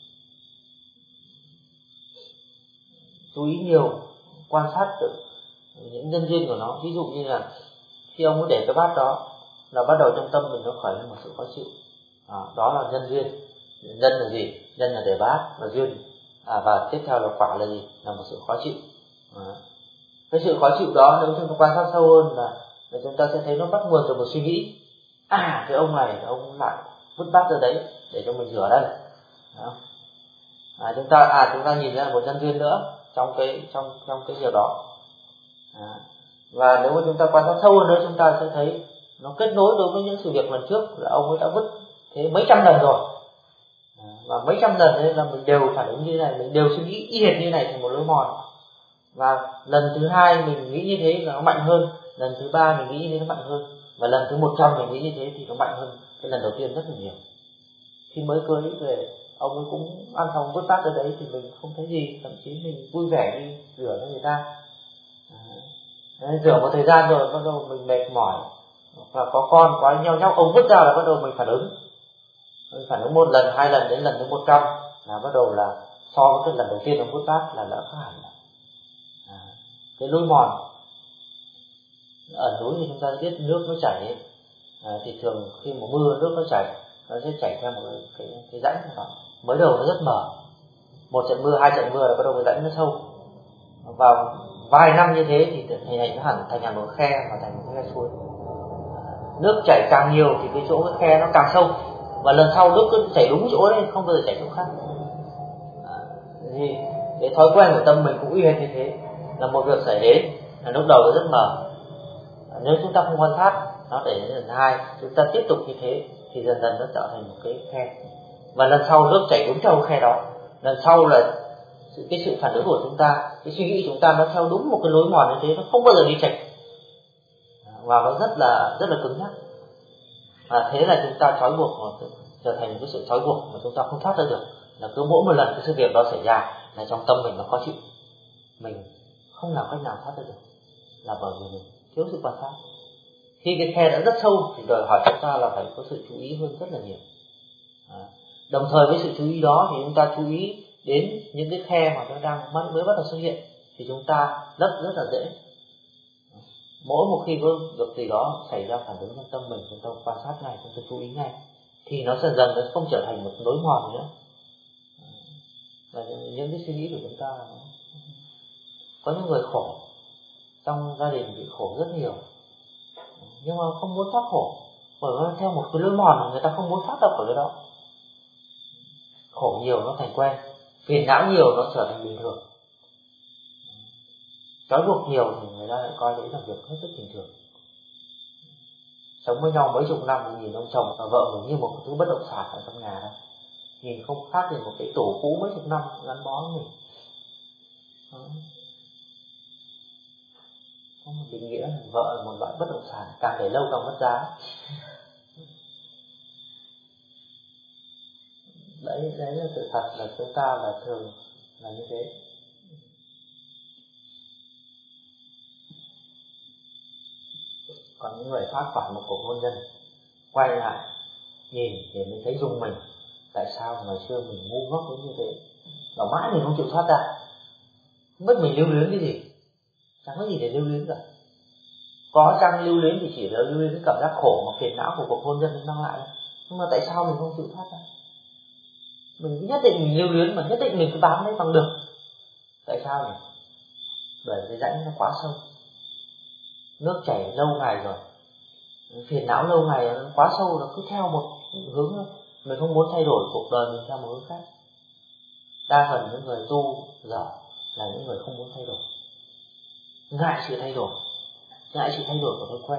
Chú ý nhiều, quan sát được những nhân duyên của nó. Ví dụ như là khi ông muốn để cái bát đó, là bắt đầu trong tâm mình nó khởi lên một sự khó chịu, à, đó là nhân duyên. Nhân là gì? Nhân là để bát, và duyên à, và tiếp theo là quả là gì? Là một sự khó chịu. À, cái sự khó chịu đó nếu chúng ta quan sát sâu hơn là, là chúng ta sẽ thấy nó bắt nguồn từ một suy nghĩ. À, cái ông này ông lại vứt bát ra đấy để cho mình rửa đây. Đó. À, chúng ta à chúng ta nhìn ra một nhân duyên nữa trong cái trong trong cái điều đó. À, và nếu mà chúng ta quan sát sâu hơn nữa, chúng ta sẽ thấy nó kết nối đối với những sự việc lần trước là ông ấy đã vứt thế mấy trăm lần rồi. À, và mấy trăm lần đấy là mình đều phản ứng như thế này, mình đều suy nghĩ y hệt như thế này thành một lối mòn. Và lần thứ hai mình nghĩ như thế là nó mạnh hơn, lần thứ ba mình nghĩ như thế nó mạnh hơn, và lần thứ một trăm mình nghĩ như thế thì nó mạnh hơn cái lần đầu tiên rất là nhiều. Khi mới cưới về, ông ấy cũng ăn xong vứt bát ở đấy thì mình không thấy gì, thậm chí mình vui vẻ đi rửa cho người ta. Đấy, rửa một thời gian rồi bắt đầu mình mệt mỏi, và có con quá nhau nhóc ông vứt ra là bắt đầu mình phản ứng. Mình phản ứng một lần, hai lần, đến lần thứ một trăm là bắt đầu là so với cái lần đầu tiên ông vứt bát là đã khác hẳn. À, cái lối mòn ở núi thì chúng ta biết nước nó chảy ấy. À, thì thường khi mà mưa nước nó chảy nó sẽ chảy theo một cái cái, cái rãnh đó. Mới đầu nó rất mở, một trận mưa, hai trận mưa là bắt đầu cái rãnh nó sâu. Vào vài năm như thế thì thành thành nó hẳn thành hẳn một khe và thành một cái khe suối. Nước chảy càng nhiều thì cái chỗ cái khe nó càng sâu, và lần sau nước cứ chảy đúng chỗ đấy, không bao giờ chảy chỗ khác. À, thì cái thói quen của tâm mình cũng y hệt như thế, là một việc xảy đến là lúc đầu nó rất mở. À, nếu chúng ta không quan sát nó để đến lần hai, chúng ta tiếp tục như thế thì dần dần nó trở thành một cái khe, và lần sau nước chảy đúng theo khe đó. Lần sau là sự, cái sự phản ứng của chúng ta, cái suy nghĩ của chúng ta nó theo đúng một cái lối mòn như thế, nó không bao giờ đi chệch, và nó rất là rất là cứng nhắc. Và thế là chúng ta trói buộc, trở thành một cái sự trói buộc mà chúng ta không thoát ra được. Là cứ mỗi một lần cái sự việc đó xảy ra là trong tâm mình nó khó chịu, mình không làm cách nào thoát ra được, là bởi vì mình thiếu sự quan sát. Khi cái khe đã rất sâu thì đòi hỏi chúng ta là phải có sự chú ý hơn rất là nhiều. À, đồng thời với sự chú ý đó thì chúng ta chú ý đến những cái khe mà nó đang mới bắt đầu xuất hiện, thì chúng ta rất rất là dễ. Mỗi một khi có việc gì đó xảy ra phản ứng trong tâm mình, chúng ta quan sát ngay, chúng ta chú ý ngay, thì nó dần dần nó không trở thành một lối mòn nữa. Và những cái suy nghĩ của chúng ta, có những người khổ, trong gia đình bị khổ rất nhiều, nhưng mà không muốn thoát khổ, bởi nó theo một cái lối mòn, người ta không muốn thoát ra khỏi cái đó. Khổ nhiều nó thành quen, phiền não nhiều nó trở thành bình thường, trói buộc nhiều thì người ta lại coi đấy là việc hết sức bình thường. Sống với nhau mấy chục năm thì nhìn ông chồng và vợ mình như một thứ bất động sản ở trong nhà đó, nhìn không khác gì một cái tủ cũ mấy chục năm gắn bó với mình. Đó. Có một định nghĩa là vợ là một loại bất động sản, càng để lâu càng mất giá. Đấy, đấy là sự thật, là chúng ta là thường là như thế. Còn những người thoát khỏi một cuộc hôn nhân, quay lại nhìn thì mới thấy rùng mình. Tại sao ngày xưa mình ngu ngốc đến như thế, mà mãi mình không chịu thoát ra, không biết mình lưu luyến cái gì, chẳng có gì để lưu luyến cả. Có chăng lưu luyến thì chỉ là lưu luyến cái cảm giác khổ mà phiền não của cuộc hôn nhân mang lại. Nhưng mà tại sao mình không chịu thoát ra? Mình nhất định mình lưu luyến, mà nhất định mình cứ bám lấy bằng được. Tại sao nhỉ? Bởi cái rãnh nó quá sâu, nước chảy lâu ngày rồi, phiền não lâu ngày nó quá sâu, nó cứ theo một hướng thôi. Mình không muốn thay đổi cuộc đời mình theo một hướng khác. Đa phần những người tu dở là những người không muốn thay đổi, ngại sự thay đổi, ngại sự thay đổi của thói quen.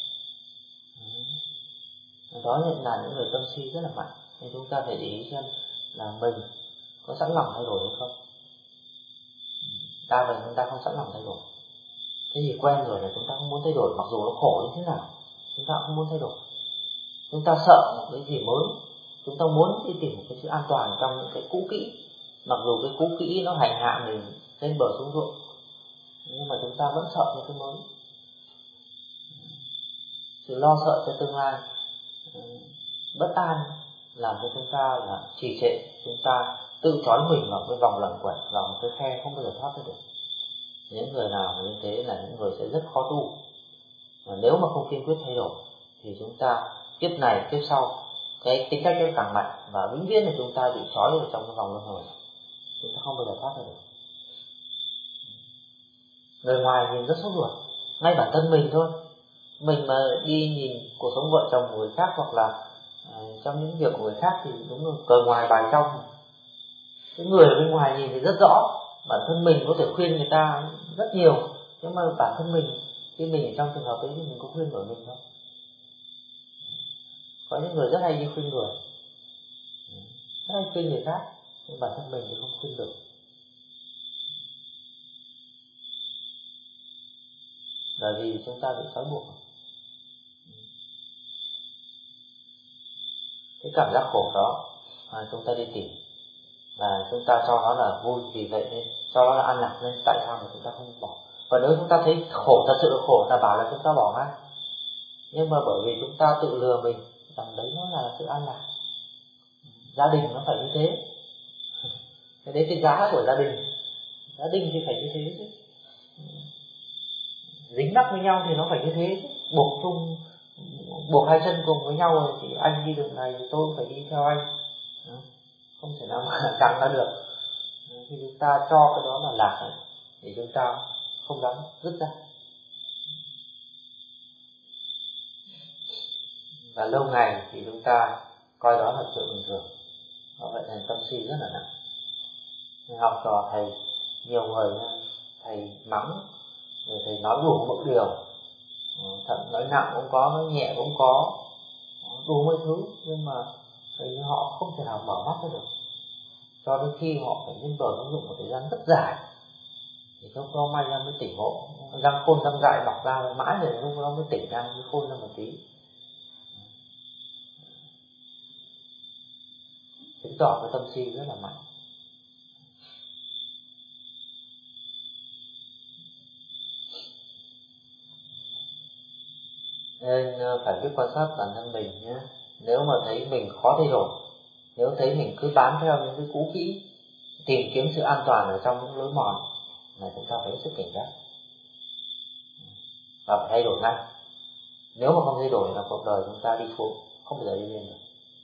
Đó là những người tâm si rất là mạnh. Nên chúng ta phải để ý xem là mình có sẵn lòng thay đổi hay không. Đa phần chúng ta không sẵn lòng thay đổi. Cái gì quen rồi là chúng ta không muốn thay đổi, mặc dù nó khổ như thế nào, chúng ta không muốn thay đổi. Chúng ta sợ một cái gì mới, chúng ta muốn đi tìm một cái sự an toàn trong những cái cũ kỹ, mặc dù cái cũ kỹ nó hành hạ mình lên bờ xuống ruộng, nhưng mà chúng ta vẫn sợ những cái mới. Sự lo sợ cho tương lai, bất an làm cho chúng ta là trì trệ, chúng ta tự trói mình vào cái vòng luẩn quẩn, vào một cái khe không bao giờ thoát ra được. Những người nào như thế là những người sẽ rất khó tu. Và nếu mà không kiên quyết thay đổi thì chúng ta kiếp này kiếp sau cái tính cách nó càng mạnh, và vĩnh viễn là chúng ta bị trói ở trong cái vòng luân hồi, chúng ta không bao giờ thoát ra được. Người ngoài nhìn rất sốt ruột, ngay bản thân mình thôi, mình mà đi nhìn cuộc sống vợ chồng của người khác, hoặc là à, trong những việc của người khác thì đúng là cờ ngoài bài trong. Cái người ở bên ngoài nhìn thì rất rõ, bản thân mình có thể khuyên người ta rất nhiều, nhưng mà bản thân mình khi mình ở trong trường hợp đấy thì mình có khuyên của mình không? Có những người rất hay đi khuyên người, Các anh khuyên người khác, nhưng bản thân mình thì không khuyên được. Bởi vì chúng ta bị trói buộc. Cái cảm giác khổ đó à, chúng ta đi tìm và chúng ta cho nó là vui, vì vậy nên cho nó là an lạc, nên tại sao mà chúng ta không bỏ. Còn nếu chúng ta thấy khổ, thật sự là khổ, ta bảo là chúng ta bỏ ngay. Nhưng mà bởi vì chúng ta tự lừa mình rằng đấy nó là sự an lạc. Gia đình nó phải như thế. Cái đấy cái giá của gia đình. Gia đình thì phải như thế chứ. Dính mắc với nhau thì nó phải như thế chứ. Buộc chung, buộc hai chân cùng với nhau thì anh đi đường này thì tôi cũng phải đi theo anh. Không thể nào mà căng ra được. Khi chúng ta cho cái đó là lạc này, thì chúng ta không dám dứt ra. Và lâu ngày thì chúng ta coi đó là chuyện bình thường. Và vậy nên tâm si rất là nặng. Học trò thầy, nhiều người thầy mắng, rồi thầy nói đủ mọi điều, thậm nói nặng cũng có, nói nhẹ cũng có, đủ mọi thứ, nhưng mà thầy họ không thể nào mở mắt ra được. Cho đến khi họ phải lên bờ ứng dụng một thời gian rất dài, thì lúc đó may ra mới tỉnh ngộ. Răng khôn răng dại bọc ra mãi rồi lúc đó mới tỉnh ra, mới khôn ra một tí. Chứng tỏ cái tâm si rất là mạnh. Nên phải biết quan sát bản thân mình nhé. Nếu mà thấy mình khó thay đổi, nếu thấy mình cứ bám theo những cái cũ kỹ, tìm kiếm sự an toàn ở trong những lối mòn, là chúng ta phải hết sức cảnh giác và phải thay đổi ngay. Nếu mà không thay đổi là cuộc đời chúng ta đi xuống, không bao giờ đi lên được.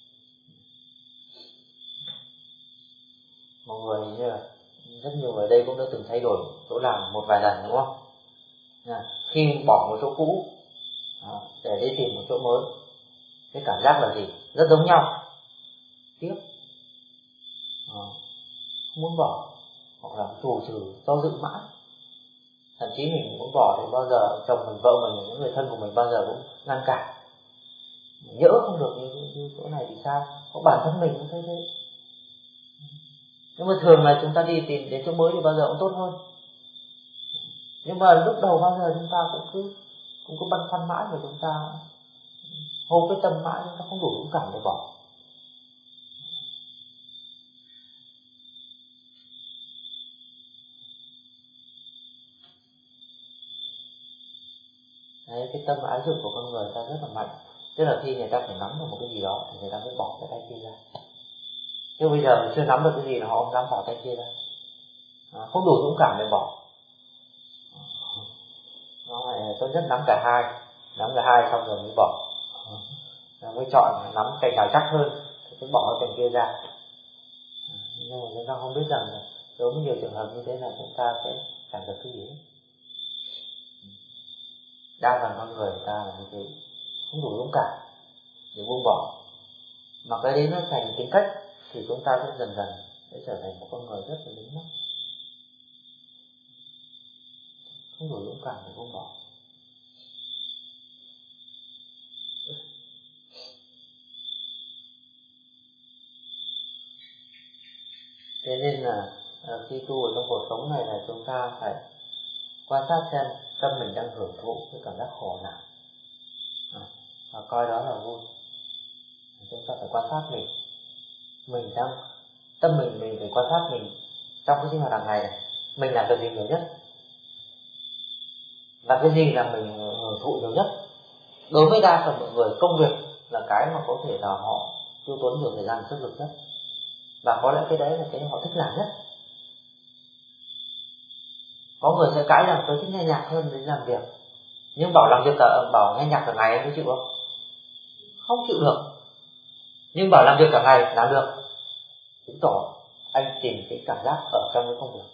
Mọi người như là rất nhiều người ở đây cũng đã từng thay đổi chỗ làm một vài lần, đúng không? À, khi bỏ một chỗ cũ à, để đi tìm một chỗ mới, cái cảm giác là gì? Rất giống nhau. Tiếc, à, không muốn bỏ, hoặc là trù trừ, do dự mãi. Thậm chí mình muốn bỏ thì bao giờ chồng mình, vợ mình, những người thân của mình bao giờ cũng ngăn cản. Nhỡ không được như, như chỗ này thì sao? Có bản thân mình cũng thấy thế. Nhưng mà thường là chúng ta đi tìm đến chỗ mới thì bao giờ cũng tốt hơn. Nhưng mà lúc đầu bao giờ chúng ta cũng cứ cũng cứ băn khoăn mãi, và chúng ta hô cái tâm mãi, chúng ta không đủ dũng cảm để bỏ. Đấy, cái tâm ái dục của con người ta rất là mạnh. Tức là khi người ta phải nắm được một cái gì đó thì người ta mới bỏ cái tay kia ra. Chứ bây giờ chưa nắm được cái gì là họ không dám bỏ tay kia ra. À, không đủ dũng cảm để bỏ. Nó phải tốt nhất nắm cả hai, nắm cả hai xong rồi mới bỏ. Nó mới chọn nắm cành nào chắc hơn thì mới bỏ cái cành kia ra. Nhưng mà chúng ta không biết rằng là đối với nhiều trường hợp như thế là chúng ta sẽ chẳng được cái gì hết. Đa phần con người người ta là như thế, không đủ dũng cảm để buông bỏ. Mà cái đấy nó thành tính cách thì chúng ta sẽ dần dần sẽ trở thành một con người rất là lính mắt, không đủ dũng cảm để buông bỏ. Thế nên là khi tu ở trong cuộc sống này là chúng ta phải quan sát xem tâm mình đang hưởng thụ cái cảm giác khổ nào, à, và coi đó là vui. Chúng ta phải quan sát mình, mình đang tâm mình mình phải quan sát mình trong cái sinh hoạt hàng ngày này, mình làm việc gì nhiều nhất, và cái gì là mình hưởng thụ nhiều nhất. Đối với đa phần mọi người, công việc là cái mà có thể là họ tiêu tốn nhiều thời gian sức lực nhất, và có lẽ cái đấy là cái họ thích làm nhất. Có người sẽ cãi rằng tôi thích nghe nhạc hơn đến làm việc, nhưng bảo làm việc cả, bảo nghe nhạc cả ngày anh có chịu không? Không chịu được. Nhưng bảo làm việc cả ngày làm được, chứng tỏ anh tìm cái cảm giác ở trong cái công việc.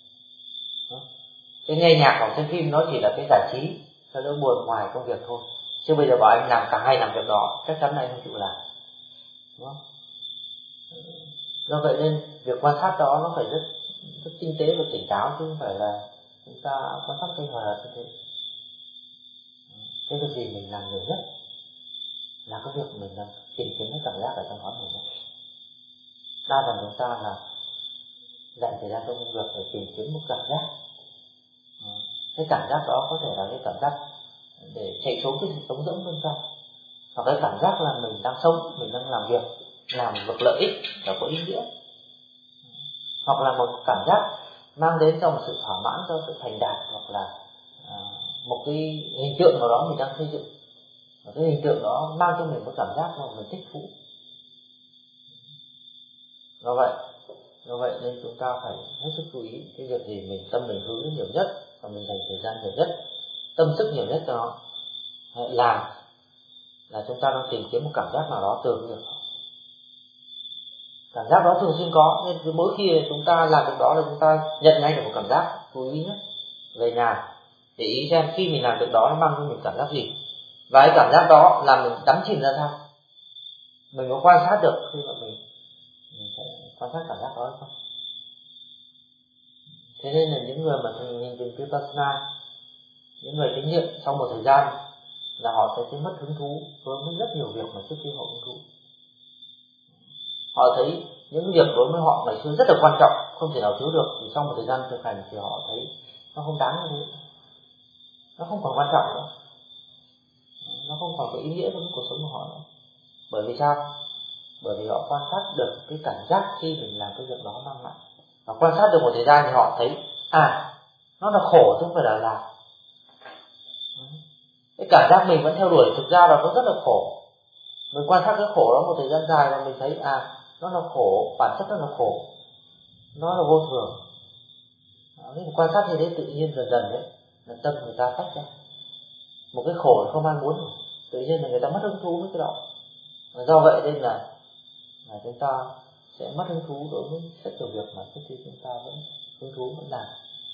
Cái nghe nhạc hoặc xem phim nó chỉ là cái giải trí cho đỡ buồn ngoài công việc thôi. Chứ bây giờ bảo anh làm cả ngày làm việc đó, chắc chắn là anh không chịu làm, đúng không? Do vậy nên việc quan sát đó nó phải rất rất tinh tế và tỉnh táo, chứ không phải là chúng ta quan sát cây hòa như thế. Cái việc gì mình làm nhiều nhất là cái việc mình làm, tìm kiếm cái cảm giác ở trong đó nhiều nhất. đa phần chúng ta là dành thời gian trong công việc để tìm kiếm một cảm giác. Cái cảm giác đó có thể là cái cảm giác để chạy trốn cái sự trống rỗng bên trong, hoặc cái cảm giác là mình đang sống, mình đang làm việc, làm việc lợi ích và có ý nghĩa, hoặc là một cảm giác mang đến cho một sự thỏa mãn, cho sự thành đạt, hoặc là à, một cái hình tượng nào đó mình đang xây dựng, và cái hình tượng đó mang cho mình một cảm giác mà mình thích thú. Do vậy, do vậy nên chúng ta phải hết sức chú ý cái việc gì mình tâm mình hướng đến nhiều nhất và mình dành thời gian nhiều nhất, tâm sức nhiều nhất cho nó làm, là chúng ta đang tìm kiếm một cảm giác nào đó từ cái việc đó. Cảm giác đó thường xuyên có, nên cứ mỗi khi chúng ta làm việc đó là chúng ta nhận ngay được một cảm giác. Chú ý nhé, về nhà để ý xem khi mình làm việc đó nó mang cho mình cảm giác gì, và cái cảm giác đó làm mình đắm chìm ra sao, mình có quan sát được khi mà mình, mình phải quan sát cảm giác đó hay không. Thế nên là những người mà thường nhìn từ Vipassana, những người kinh nghiệm sau một thời gian là họ sẽ mất hứng thú với rất nhiều việc mà trước khi họ hứng thú. Họ thấy những việc đối với họ ngày xưa rất là quan trọng, không thể nào thiếu được, thì sau một thời gian thực hành thì họ thấy nó không đáng như thế, nó không còn quan trọng nữa, nó không còn có ý nghĩa trong cuộc sống của họ nữa. Bởi vì sao? Bởi vì họ quan sát được cái cảm giác khi mình làm cái việc đó mang lại, và quan sát được một thời gian thì họ thấy à, nó là khổ chứ không phải là làm. Cái cảm giác mình vẫn theo đuổi thực ra là nó rất là khổ. Mình quan sát cái khổ đó một thời gian dài và mình thấy à, nó là khổ, bản chất nó là khổ, nó là vô thường. Nên quan sát như thế tự nhiên dần dần đấy là tâm người ta tách ra. Một cái khổ không ai muốn, tự nhiên là người ta mất hứng thú với cái đó. Và do vậy nên là, là chúng ta sẽ mất hứng thú đối với rất nhiều việc mà trước khi chúng ta vẫn hứng thú vẫn làm.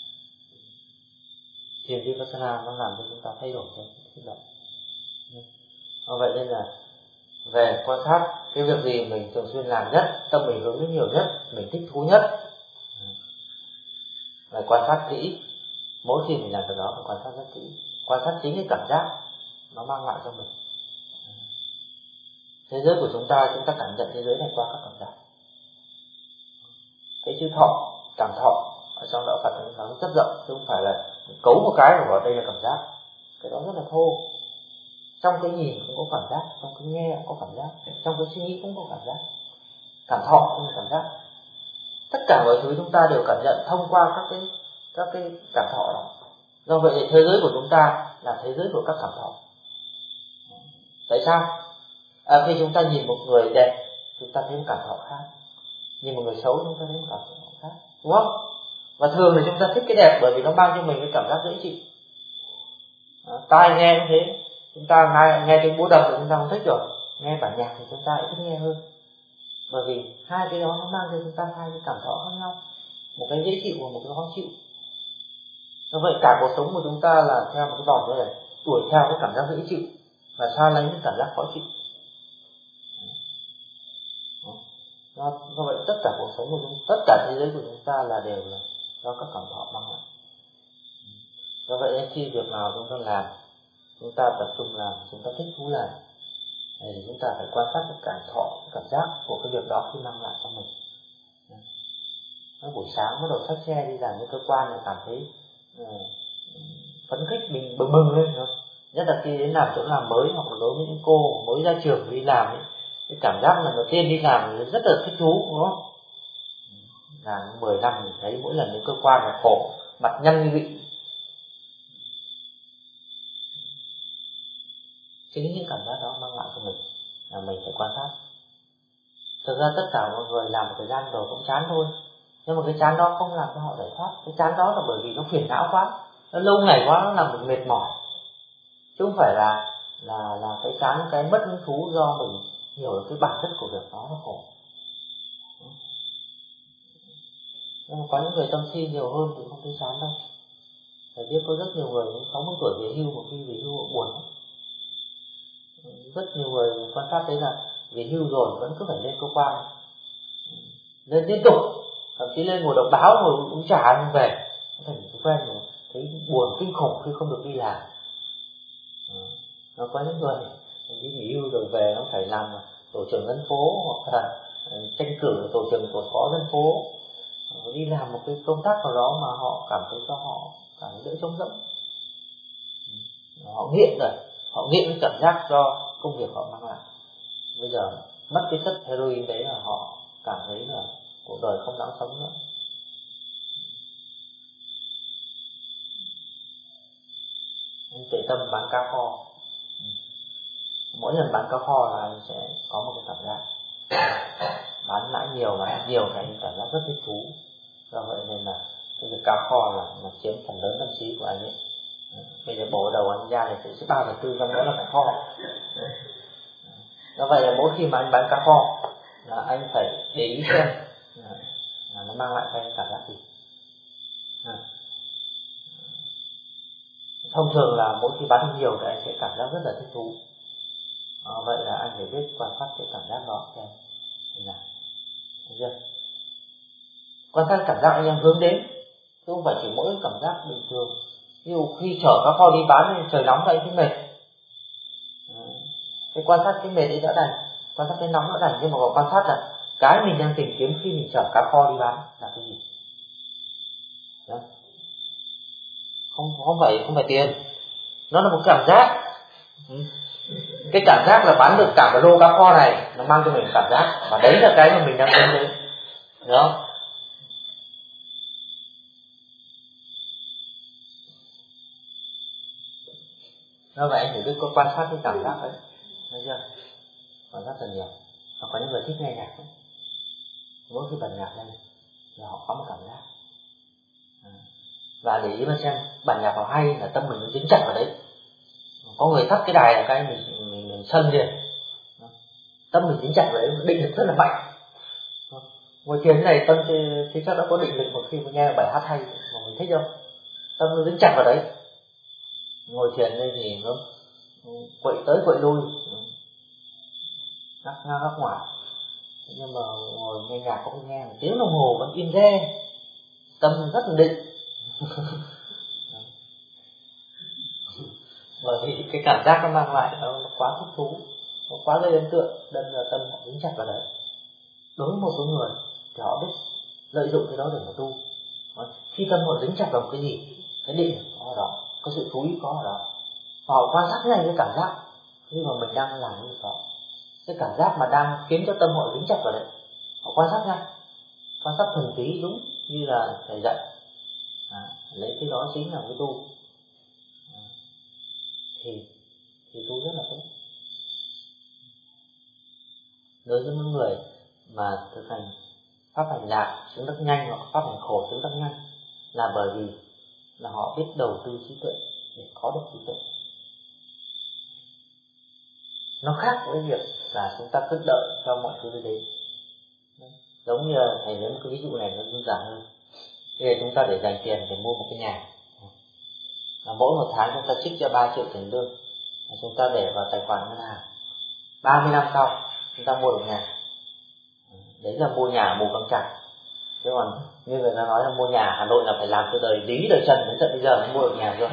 Thiền Vipassana nó làm cho chúng ta thay đổi cái cái đó. Do vậy nên là về quan sát cái việc gì mình thường xuyên làm nhất, tâm mình hướng đến nhiều nhất, mình thích thú nhất, phải quan sát kỹ. Mỗi khi mình làm việc đó phải quan sát rất kỹ, quan sát chính cái cảm giác nó mang lại cho mình. Thế giới của chúng ta, chúng ta cảm nhận thế giới này qua các cảm giác. Cái chữ thọ, cảm thọ ở trong đạo Phật nó rất rộng, chứ không phải là cấu một cái rồi vào đây là cảm giác. Cái đó rất là thô. Trong cái nhìn cũng có cảm giác, trong cái nghe cũng có cảm giác, trong cái suy nghĩ cũng có cảm giác. Cảm thọ cũng là cảm giác. Tất cả mọi thứ chúng ta đều cảm nhận thông qua các cái các cái cảm thọ đó. Do vậy thế giới của chúng ta là thế giới của các cảm thọ. Tại sao? À, khi chúng ta nhìn một người đẹp, chúng ta thấy một cảm thọ khác. Nhìn một người xấu, chúng ta thấy một cảm thọ khác, đúng không? Và thường thì chúng ta thích cái đẹp bởi vì nó mang cho mình cái cảm giác dễ chịu. À, tai nghe cũng thế, chúng ta nghe, nghe tiếng búa đập thì chúng ta không thích rồi, nghe bản nhạc thì chúng ta lại thích nghe hơn. Bởi vì hai cái đó nó mang cho chúng ta hai cái cảm thọ khác nhau, một cái dễ chịu và một cái khó chịu. Do vậy cả cuộc sống của chúng ta là theo một cái vòng này, đuổi theo cái cảm giác dễ chịu và xa lánh cái cảm giác khó chịu. Do, do vậy tất cả cuộc sống của chúng, tất cả thế giới của chúng ta là đều là do các cảm thọ mang lại. Do vậy khi việc nào chúng ta làm, chúng ta tập trung làm, chúng ta thích thú làm, thì chúng ta phải quan sát cái cảm thọ, cảm giác của cái việc đó khi mang lại cho mình. Buổi sáng bắt đầu xách xe đi làm những cơ quan là cảm thấy uh, phấn khích, mình bừng bừng lên rồi. Nhất là khi đến làm chỗ làm mới, hoặc là đối với những cô mới ra trường đi làm ấy, cái cảm giác lần đầu tiên đi làm thì rất là thích thú, đúng không? Làm mười năm mình thấy mỗi lần những cơ quan là khổ, mặt nhăn như vị. Chính những cảm giác đó mang lại cho mình là mình phải quan sát. Thực ra tất cả mọi người làm một thời gian rồi cũng chán thôi, nhưng mà cái chán đó không làm cho họ giải thoát. Cái chán đó là bởi vì nó phiền não quá, nó lâu ngày quá, nó làm mình mệt mỏi, chứ không phải là là là cái chán, cái mất hứng thú do mình hiểu được cái bản chất của việc đó nó khổ. Nhưng mà có những người tâm si nhiều hơn thì không thấy chán đâu. Phải biết có rất nhiều người sáu mươi tuổi về hưu, một khi về hưu họ buồn lắm. Rất nhiều người quan sát thấy là về hưu rồi vẫn cứ phải lên cơ quan, lên liên tục, thậm chí lên ngồi đọc báo rồi cũng chả ăn về, thành thói quen rồi, thấy buồn kinh khủng khi không được đi làm. Nó có những người đi nghỉ hưu rồi về nó phải làm tổ trưởng dân phố, hoặc là tranh cử tổ trưởng tổ phó dân phố, đi làm một cái công tác nào đó mà họ cảm thấy cho họ cảm thấy đỡ trống rỗng, họ nghiện rồi, họ nghiện cái cảm giác do công việc họ mang lại. Bây giờ mất cái chất heroin đấy là họ cảm thấy là cuộc đời không đáng sống nữa. Anh Tuệ Tâm bán cá kho, mỗi lần bán cá kho là anh sẽ có một cái cảm giác bán mãi nhiều bán nhiều cái cảm giác rất thích thú. Do vậy nên là cái việc cá kho là nó chiếm phần lớn tâm trí của anh ấy. Bây giờ bổ đầu anh ra thì sẽ ba phần tư trong đó là cá kho. Do vậy là mỗi khi mà anh bán cá kho là anh phải để ý xem là nó mang lại cho anh cảm giác gì. Thông thường là mỗi khi bán nhiều thì anh sẽ cảm giác rất là thích thú. À, vậy là anh phải biết quan sát cái cảm giác đó xem là, thấy chưa? Quan sát cảm giác anh em hướng đến, chứ không phải chỉ mỗi cảm giác bình thường. Ví dụ khi chở cá kho đi bán trời nóng vậy thì mệt, cái quan sát cái mệt ấy đã đành, quan sát cái nóng đã đành, nhưng mà còn quan sát là cái mình đang tìm kiếm khi mình chở cá kho đi bán là cái gì. Đó. Không không phải không phải tiền, nó là một cảm giác. Cái cảm giác là bán được cả cái lô cá kho này nó mang cho mình cảm giác, và đấy là cái mà mình đang hướng đến, đúng không? Do vậy anh phải biết quan sát cái cảm giác đấy, thấy chưa? Quan sát rất nhiều. Và có những người thích nghe nhạc ấy, mỗi khi bật nhạc lên là họ có một cảm giác. Và để ý mà xem bản nhạc nào hay là tâm mình nó dính chặt vào đấy. Có người thắt cái đài là cái mình mình, mình sân liền, tâm mình dính chặt vào đấy, định lực rất là mạnh. Ngồi thiền này tâm thì, thì chắc đã có định lực một khi mà nghe bài hát hay mà mình thích không? Tâm nó dính chặt vào đấy. Ngồi thiền đây thì nó quậy tới quậy lui, ngắc ngang ngắc ngoài, nhưng mà ngồi nghe nhạc không nghe một tiếng đồng hồ vẫn im re, tâm rất là định. Bởi vì cái cảm giác nó mang lại nó, nó quá thích thú, nó quá gây ấn tượng, đâm là tâm họ dính chặt vào đấy. Đối với một số người thì họ biết lợi dụng cái đó để mà tu. Khi tâm họ dính chặt vào cái gì, cái định có ở đó, có sự chú ý có ở đó, và họ quan sát ngay cái cảm giác khi mà mình đang làm như đó, cái cảm giác mà đang khiến cho tâm họ dính chặt vào đấy, họ quan sát ngay, quan sát thuần túy đúng như là thầy dạy. À, lấy cái đó chính là cái tu. À, thì thì tu rất là tốt. Đối với những người mà thực hành pháp hành lạc chứng đắc nhanh hoặc pháp hành khổ chứng đắc nhanh là bởi vì là họ biết đầu tư trí tuệ để có được trí tuệ. Nó khác với việc là chúng ta cứ đợi cho mọi thứ đến. Giống như thầy lấy một cái ví dụ này nó đơn giản hơn. Bây giờ chúng ta để dành tiền để mua một cái nhà, và mỗi một tháng chúng ta trích cho ba triệu tiền lương, chúng ta để vào tài khoản ngân hàng. ba mươi năm sau chúng ta mua được nhà. Đấy là mua nhà mù căng chặt. Chứ còn như người ta nói là mua nhà Hà Nội là phải làm từ đời Lý đời Trần đến tận bây giờ mới mua được nhà rồi.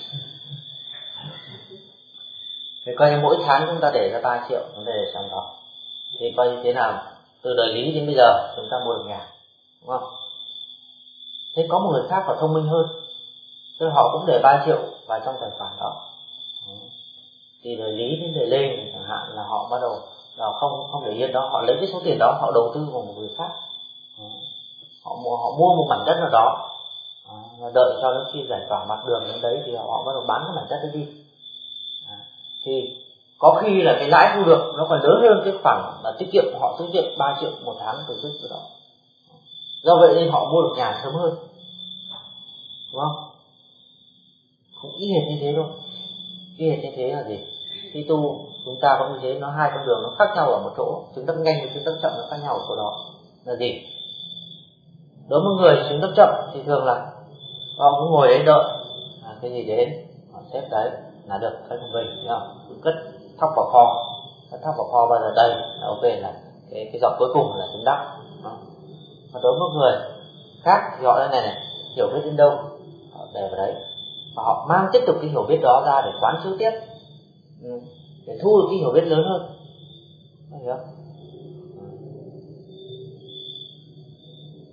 Thì coi như mỗi tháng chúng ta để ra ba triệu, chúng ta để trong đó, thì coi như thế nào từ đời Lý đến bây giờ chúng ta mua được nhà, đúng không? Thế có một người khác họ thông minh hơn, tức họ cũng để ba triệu vào trong tài khoản đó. Thì đời Lý đến đời Lê chẳng hạn là họ bắt đầu là không không để yên đó, họ lấy cái số tiền đó họ đầu tư vào một người khác. Họ mua họ mua một mảnh đất nào đó, và đợi cho đến khi giải tỏa mặt đường đến đấy thì họ bắt đầu bán cái mảnh đất đấy đi. Thì có khi là cái lãi thu được nó còn lớn hơn cái khoản là tiết kiệm họ tiết kiệm ba triệu một tháng từ trước từ đó. Do vậy nên họ mua được nhà sớm hơn, đúng không? Cũng y hệt như thế thôi. Y hệt như thế là gì? Khi tu chúng ta có như thế, nó hai con đường nó khác nhau ở một chỗ, chứng đắc nhanh và chứng đắc chậm nó khác nhau ở chỗ đó là gì? Đối với người chứng đắc chậm thì thường là họ cũng ngồi đấy đợi à, cái gì đến họ xếp đấy là được cái của mình, thấy không? Cứ cất thóc vào kho, cất thóc vào kho bao giờ đây là ok, là cái cái giọt cuối cùng là chứng đắc. Mà đối với người khác thì họ đây này này hiểu biết đến đâu họ để vào đấy, và họ mang tiếp tục cái hiểu biết đó ra để quán chiếu tiếp, để thu được cái hiểu biết lớn hơn, hiểu không?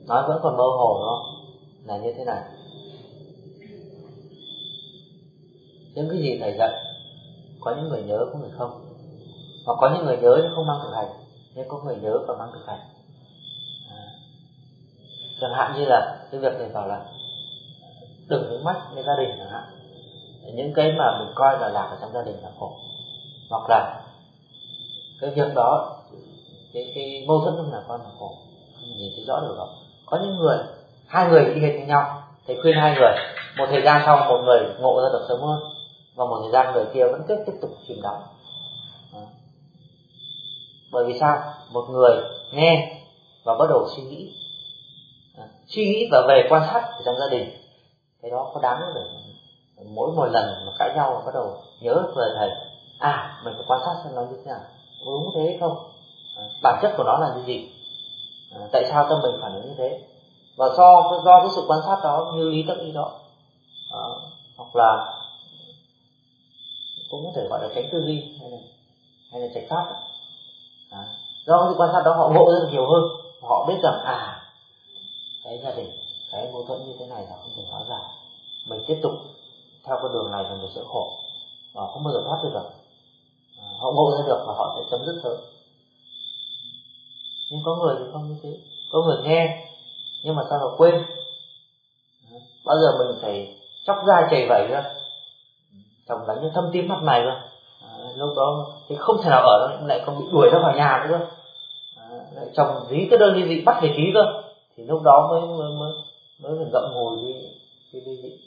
nói vẫn còn mơ hồ đúng không? Là như thế này. Những cái gì thầy dạy, có những người nhớ, có người không. Hoặc có những người nhớ nhưng không mang thực hành, nhưng có người nhớ và mang thực hành. À. Chẳng hạn như là cái việc thầy bảo là đừng hướng mắt với gia đình chẳng hạn. Những cái mà mình coi là lạc ở trong gia đình là khổ. Hoặc là cái việc đó, cái, cái mâu thuẫn trong nhà con là khổ. Mình nhìn thấy rõ điều đó. Có những người, hai người đi hệt với nhau, thầy khuyên hai người, một thời gian sau một người ngộ ra được sớm hơn, và một thời gian người kia vẫn tiếp tiếp tục chìm đắm. À. Bởi vì sao? Một người nghe và bắt đầu suy nghĩ, à, suy nghĩ và về quan sát ở trong gia đình, cái đó có đáng để mỗi một lần mà cãi nhau và bắt đầu nhớ lời thầy, à mình phải quan sát xem nó như thế nào, có đúng thế không, à, bản chất của nó là như gì, à, tại sao tâm mình phản ứng như thế, và do do cái sự quan sát đó như lý tác ý đó, à, hoặc là cũng có thể gọi là tránh tư duy hay là hay là tránh pháp, à, do cái quan sát đó họ ngộ ra nhiều hơn, họ biết rằng à cái gia đình cái mâu thuẫn như thế này là không thể hóa giải, mình tiếp tục theo con đường này là mình sẽ khổ và không bao giờ thoát được, à, họ ngộ ra được và họ sẽ chấm dứt thôi. Nhưng có người thì không như thế, có người nghe nhưng mà sao mà quên, à, bao giờ mình phải chóc da chảy vẩy ra, chồng đánh cho thâm tím mặt mày rồi, à, lúc đó thì không thể nào ở nữa, lại còn bị đuổi ra khỏi nhà nữa, à, lại chồng dí cái đơn ly dị bắt về ký cơ, thì lúc đó mới mới mới mới phải ngậm ngùi đi đi ly dị.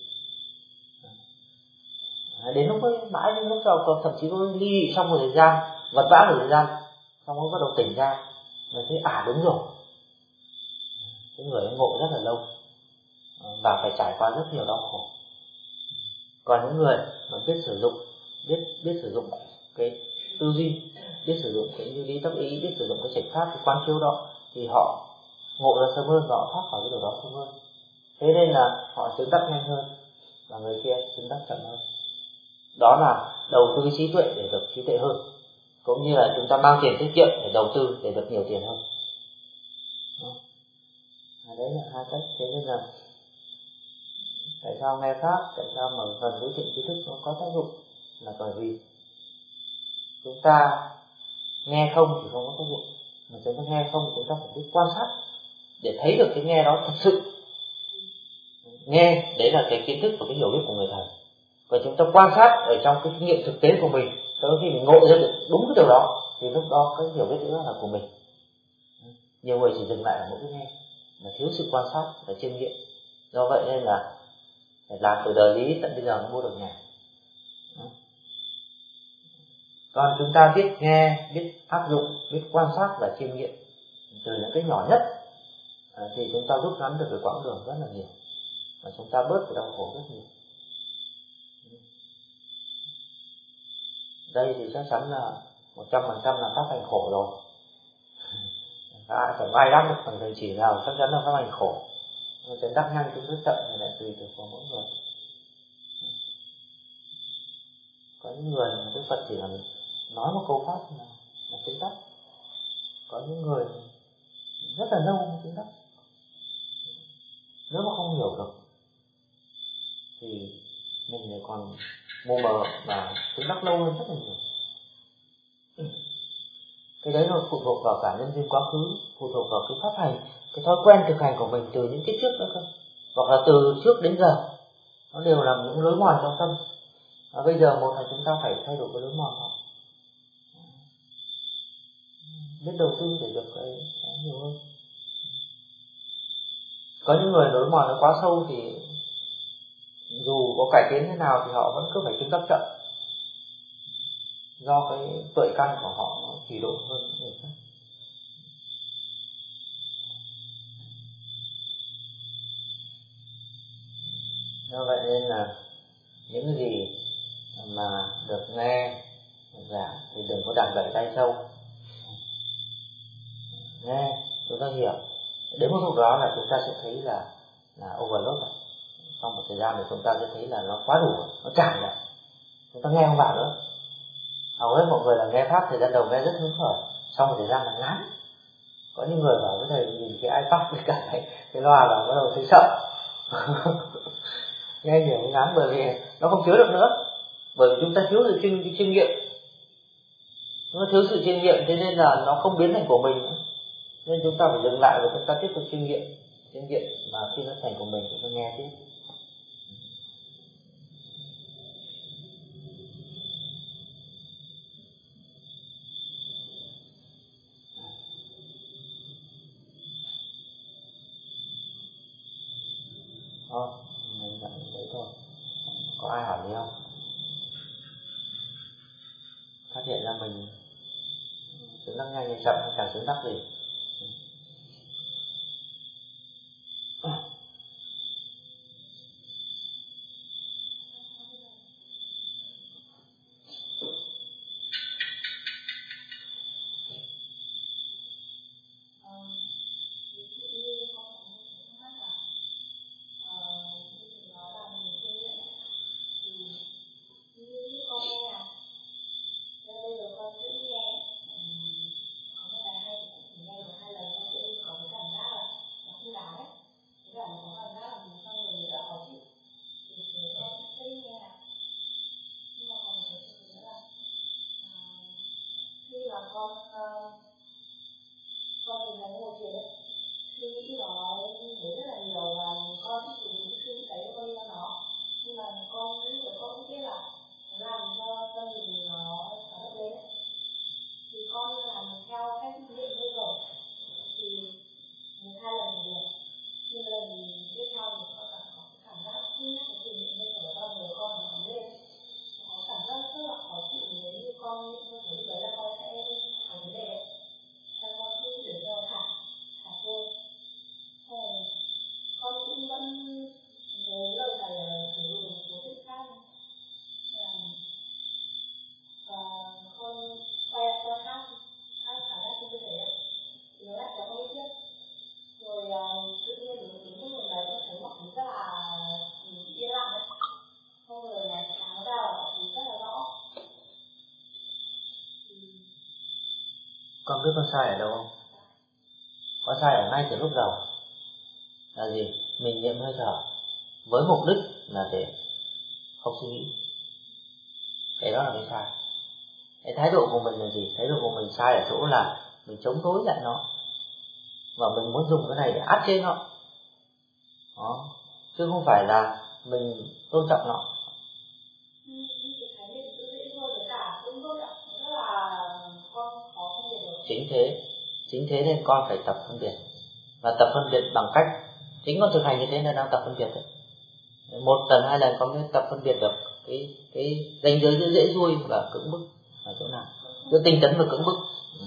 À, đến lúc mới mãi đến lúc sau còn thậm chí có ly dị trong một thời gian vật vã một thời gian, xong mới bắt đầu tỉnh ra mới thấy à đúng rồi, cái người ấy ngộ rất là lâu và phải trải qua rất nhiều đau khổ. Còn những người mà biết sử dụng biết biết sử dụng cái tư duy, biết sử dụng cái như lý tác ý, biết sử dụng cái trạch pháp, cái quan chiếu đó, thì họ ngộ ra sớm hơn và họ thoát khỏi cái điều đó sớm hơn. Thế nên là họ chứng đắc nhanh hơn và người kia chứng đắc chậm hơn. Đó là đầu tư trí tuệ để được trí tuệ hơn, cũng như là chúng ta mang tiền tiết kiệm để đầu tư để được nhiều tiền hơn. À, đấy là hai cách. Thế nên là tại sao nghe pháp, tại sao mà phần đối tượng trí thức nó có tác dụng, là bởi vì chúng ta nghe không thì không có tác dụng, mà chúng ta nghe không thì chúng ta phải biết quan sát để thấy được cái nghe đó thật sự. Nghe đấy là cái kiến thức và cái hiểu biết của người thầy, và chúng ta quan sát ở trong cái kinh nghiệm thực tế của mình, tới khi mình ngộ ra được đúng cái điều đó thì lúc đó cái hiểu biết nữa là của mình. Nhiều người chỉ dừng lại ở mỗi cái nghe mà thiếu sự quan sát và chiêm nghiệm, do vậy nên là phải làm từ đời lý tận bây giờ mới mua được nhà. Còn chúng ta biết nghe, biết áp dụng, biết quan sát và chiêm nghiệm từ những cái nhỏ nhất, à, thì chúng ta rút ngắn được cái quãng đường rất là nhiều, và chúng ta bớt cái đau khổ rất nhiều. Đây thì chắc chắn là một trăm phần trăm là pháp hành khổ rồi. Ai phải may lắm được phần thời chỉ nào chắc chắn là pháp hành khổ. Mà chúng đắc nhanh chúng rất chậm thì lại tùy thuộc vào mỗi người. Có những người mà Đức Phật chỉ là nói một câu pháp là, là chứng đắc. Có những người rất là lâu mới chứng đắc. Nếu mà không hiểu được thì mình lại còn mù mờ và chứng đắc lâu hơn rất là nhiều. Cái đấy nó phụ thuộc vào cả nhân duyên quá khứ, phụ thuộc vào cái pháp hành, cái thói quen thực hành của mình từ những kiếp trước nữa cơ, hoặc là từ trước đến giờ, nó đều là những lối mòn trong tâm. Và bây giờ một là chúng ta phải thay đổi cái lối mòn đó, biết đầu tư để được cái, cái nhiều hơn. Có những người lối mòn nó quá sâu thì dù có cải tiến thế nào thì họ vẫn cứ phải chứng đắc chậm, do cái tuệ căn của họ nó kỳ độ hơn những người khác. Do vậy nên là những cái gì mà được nghe giảng thì đừng có đàn bẩy tay sâu, nghe chúng ta hiểu đến một lúc đó là chúng ta sẽ thấy là là overload rồi. Sau một thời gian thì chúng ta sẽ thấy là nó quá đủ, nó tràn rồi, chúng ta nghe không vào nữa. Hầu hết mọi người là nghe pháp thời gian đầu nghe rất hứng khởi, sau một thời gian là ngán, Có những người bảo với thầy nhìn cái iPad với cả cái, cái loa là bắt đầu thấy sợ. Nghe nhiều ngắn bởi vì nó không chứa được nữa, bởi vì chúng ta thiếu sự chuyên, chuyên nghiệm, nó thiếu sự chuyên nghiệm, thế nên là nó không biến thành của mình nữa. Nên chúng ta phải dừng lại và chúng ta tiếp tục chuyên nghiệm, chuyên nghiệm mà khi nó thành của mình thì chúng ta nghe tiếp. Thôi, mình dặn đấy thôi. Có ai hỏi gì không? Phát hiện ra mình chứng đắc nhanh hay chậm hay chẳng chứng đắc gì. Con biết con sai ở đâu không? Con sai ở ngay từ lúc đầu. Là gì? Mình niệm hơi thở với mục đích là để không suy nghĩ. Cái đó là cái sai. Cái thái độ của mình là gì? Thái độ của mình sai ở chỗ là mình chống đối lại nó, và mình muốn dùng cái này để áp chế nó. Đó. Chứ không phải là mình tôn trọng nó. Chính thế, chính thế nên con phải tập phân biệt. Và tập phân biệt bằng cách chính con thực hành như thế là đang tập phân biệt đấy. Một lần hai lần con mới tập phân biệt được cái cái ranh giới giữa dễ vui và cưỡng bức ở chỗ nào, giữa tinh tấn và cưỡng bức. Ừ.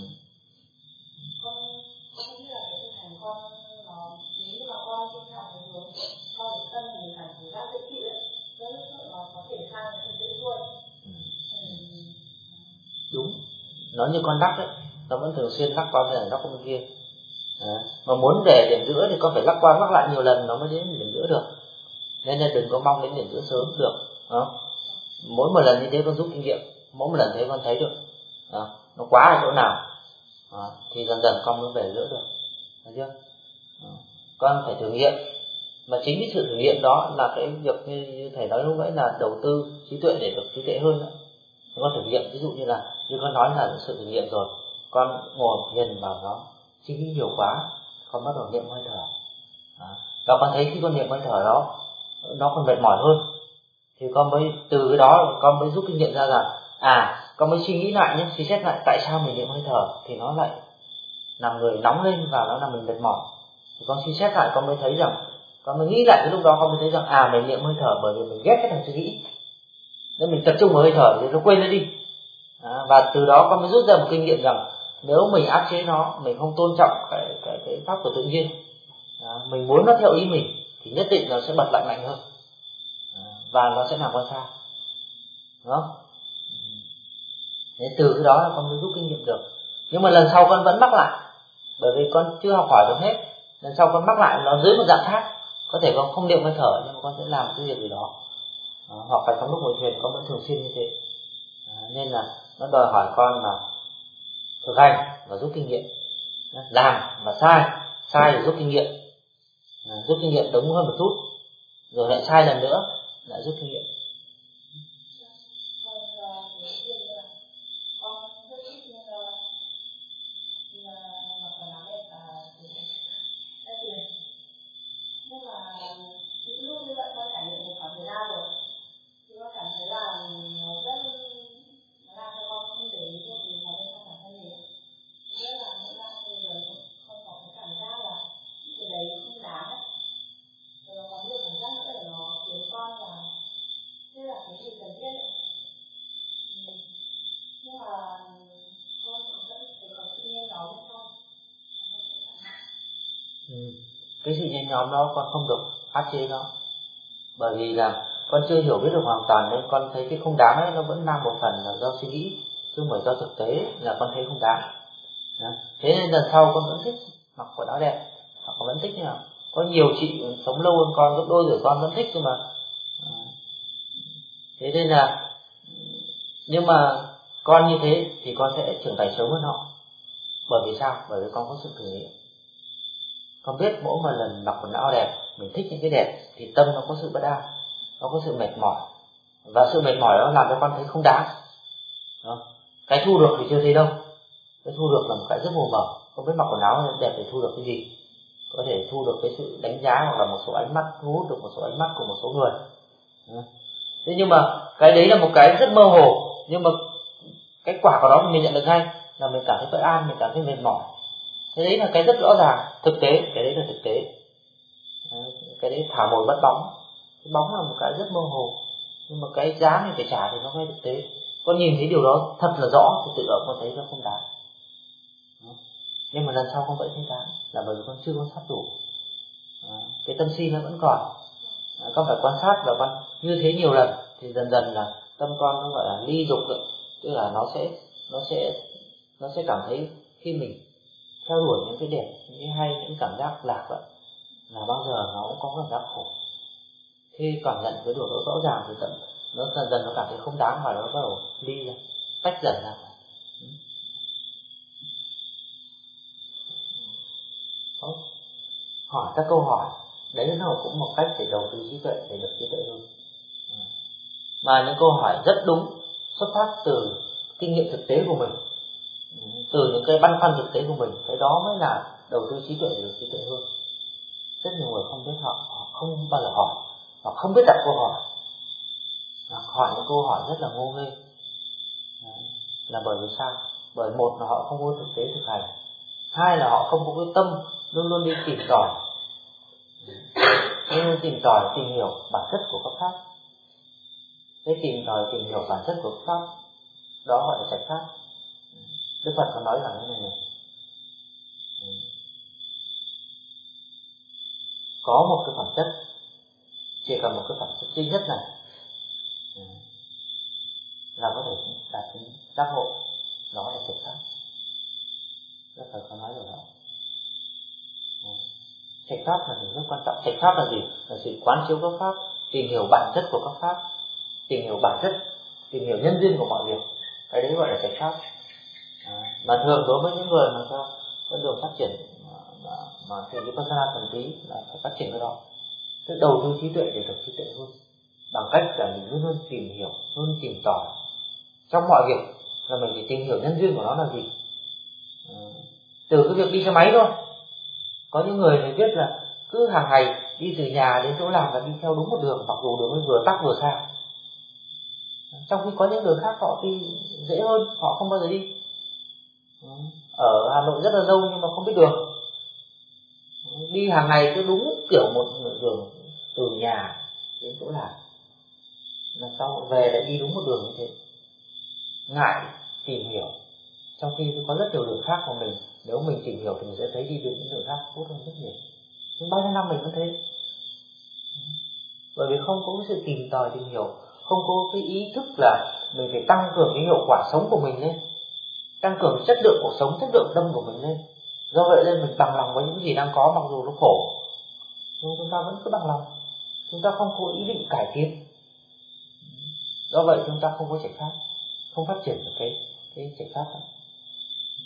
Đúng, nó như con lắc đấy, nó vẫn thường xuyên lắc qua bên này lắc qua bên kia. À, mà muốn để điểm giữa thì con phải lắc qua lắc lại nhiều lần nó mới đến điểm giữa được. Nên là đừng có mong đến điểm giữa sớm được. Đó. Mỗi một lần như thế con rút kinh nghiệm, mỗi một lần thế con thấy được đó, nó quá ở chỗ nào đó, thì dần dần con mới về giữa được. Thấy chưa? Đó. Con phải thử nghiệm, mà chính cái sự thử nghiệm đó là cái việc như thầy nói lúc nãy là đầu tư trí tuệ để được trí tuệ hơn đó. Con thử nghiệm, ví dụ như là như con nói là sự thử nghiệm rồi, con ngồi thiền vào nó suy nghĩ nhiều quá, con bắt đầu niệm hơi thở đó. Và con thấy khi con niệm hơi thở đó nó còn mệt mỏi hơn, thì con mới từ cái đó con mới rút kinh nghiệm ra rằng à con mới suy nghĩ lại nhé, suy xét lại tại sao mình niệm hơi thở thì nó lại làm người nóng lên và nó làm mình mệt mỏi. Thì con suy xét lại con mới thấy rằng, con mới nghĩ lại cái lúc đó con mới thấy rằng à mình niệm hơi thở bởi vì mình ghét cái thằng suy nghĩ, nên mình tập trung vào hơi thở thì nó quên nó đi. À, và từ đó con mới rút ra một kinh nghiệm rằng nếu mình áp chế nó, mình không tôn trọng cái cái cái pháp của tự nhiên, à, mình muốn nó theo ý mình thì nhất định nó sẽ bật lại mạnh hơn, à, và nó sẽ làm con sai. Đó. Nên từ cái đó là con mới rút kinh nghiệm được. Nhưng mà lần sau con vẫn mắc lại, bởi vì con chưa học hỏi được hết. Lần sau con mắc lại nó dưới một dạng khác, có thể con không niệm hơi thở nhưng mà con sẽ làm cái việc gì đó. Đó, hoặc là trong lúc ngồi thiền con vẫn thường xuyên như thế. À, nên là nó đòi hỏi con là thực hành và rút kinh nghiệm. làm và sai, sai để rút kinh nghiệm, rút kinh nghiệm đúng hơn một chút, rồi lại sai lần nữa lại rút kinh nghiệm. Nhưng mà những lúc như vậy con trải nghiệm một khoảng thời gian rồi thì con cảm thấy là nó rất nó làm cho con không để ý được gì vào bên trong bản thân mình, rất là mỗi lần thì giờ con có cái cảm giác là cái đấy không đáng ấy, rồi nó có nhiều cảm giác nữa để nó khiến con là thế là cái gì cần thiết ấy. Nhưng mà con vẫn phải có sự nhen nhóm bên trong. Ừ. Cái sự nhen nhóm đó con không được áp chế nó, bởi vì là con chưa hiểu biết được hoàn toàn nên con thấy cái không đáng ấy nó vẫn đang một phần là do suy nghĩ chứ không phải do thực tế là con thấy không đáng. Đó. Thế nên lần sau con vẫn thích mặc quần áo đẹp, hoặc con vẫn thích như nào. Có nhiều chị sống lâu hơn con gấp đôi rồi con vẫn thích cơ mà. Thế nên là nhưng mà con như thế thì con sẽ trưởng thành sớm hơn họ. Bởi vì sao? Bởi vì con có sự thử nghiệm. Con biết mỗi một lần mặc quần áo đẹp, mình thích những cái đẹp thì tâm nó có sự bất an, nó có sự mệt mỏi, và sự mệt mỏi đó làm cho con thấy không đáng. Đó. Cái thu được thì chưa thấy đâu. Cái thu được là một cái rất mù mờ, không biết mặc quần áo đẹp để thu được cái gì. Có thể thu được cái sự đánh giá hoặc là một số ánh mắt, thu hút được một số ánh mắt của một số người. Đó. Thế nhưng mà cái đấy là một cái rất mơ hồ, nhưng mà cái quả của đó thì mình nhận được ngay là mình cảm thấy bất an, mình cảm thấy mệt mỏi. Thế đấy là cái rất rõ ràng, thực tế, cái đấy là thực tế. Đấy, cái đấy thả mồi bắt bóng. Cái bóng là một cái rất mơ hồ, nhưng mà cái giá mình phải trả thì nó phải thực tế. Con nhìn thấy điều đó thật là rõ thì tự động con thấy nó không đáng. Nhưng mà lần sau con vẫn thấy đáng là bởi vì con chưa quan sát đủ. Đó. Cái tâm si nó vẫn còn. Đó, con phải quan sát và con như thế nhiều lần thì dần dần là tâm con nó gọi là ly dục rồi, tức là nó sẽ nó sẽ nó sẽ cảm thấy khi mình theo đuổi những cái đẹp, những cái hay, những cảm giác lạc vậy là bao giờ nó cũng có cảm giác khổ. Khi cảm nhận cái điều đó rõ ràng thì tận nó dần dần nó cảm thấy không đáng và nó bắt đầu ly ra, tách dần ra. Đó. Hỏi các câu hỏi đấy nó cũng một cách để đầu tư trí tuệ để được trí tuệ hơn. Mà những câu hỏi rất đúng, xuất phát từ kinh nghiệm thực tế của mình, từ những cái băn khoăn thực tế của mình, cái đó mới là đầu tư trí tuệ để được trí tuệ hơn. Rất nhiều người không biết họ, họ không bao giờ hỏi, họ không biết đặt câu hỏi, họ hỏi những câu hỏi rất là ngô nghê. Là bởi vì sao? Bởi một là họ không có thực tế thực hành, hai là họ không có cái tâm luôn luôn đi tìm tòi, luôn luôn tìm tòi tìm hiểu bản chất của các pháp. Cái tìm tòi tìm hiểu bản chất của các pháp đó gọi là trạch pháp. Đức Phật có nói rằng thế này này, có một cái phẩm chất, chỉ cần một cái phẩm chất duy nhất này là có thể đạt đến giác ngộ, đó là trạch pháp. Đức Phật có nói rồi đó. Trạch pháp là điều rất quan trọng. Trạch pháp là gì? Là sự quán chiếu các pháp, tìm hiểu bản chất của các pháp, tìm hiểu bản chất, tìm hiểu nhân duyên của mọi việc. Cái đấy gọi là trạch pháp. À, mà thường đối với những người mà theo con đường phát triển mà mà, mà thì cái Vipassana thuần túy là phải phát triển cái đó, tức đầu tư trí tuệ để được trí tuệ hơn, bằng cách là mình luôn luôn tìm hiểu, luôn tìm tòi trong mọi việc, là mình phải tìm hiểu nhân duyên của nó là gì. À, từ cái việc đi xe máy thôi, có những người thì biết là cứ hàng ngày đi từ nhà đến chỗ làm và đi theo đúng một đường, mặc dù đường vừa tắc vừa xa, trong khi có những đường khác họ đi dễ hơn, họ không bao giờ đi. Ở Hà Nội rất là lâu nhưng mà không biết đường, đi hàng ngày cứ đúng kiểu một đường từ nhà đến chỗ làm, là sau về lại đi đúng một đường như thế, ngại tìm hiểu, trong khi có rất nhiều đường khác của mình. Nếu mình tìm hiểu thì mình sẽ thấy đi được những đường khác tốt hơn rất nhiều. Nhưng bao nhiêu năm mình vẫn thế, bởi vì không có cái sự tìm tòi tìm hiểu, không có cái ý thức là mình phải tăng cường cái hiệu quả sống của mình lên, tăng cường chất lượng cuộc sống, chất lượng tâm của mình lên. Do vậy nên mình bằng lòng với những gì đang có, mặc dù nó khổ, nhưng chúng ta vẫn cứ bằng lòng, chúng ta không có ý định cải tiến. Do vậy chúng ta không có trạch pháp, không phát triển được cái cái trạch pháp này.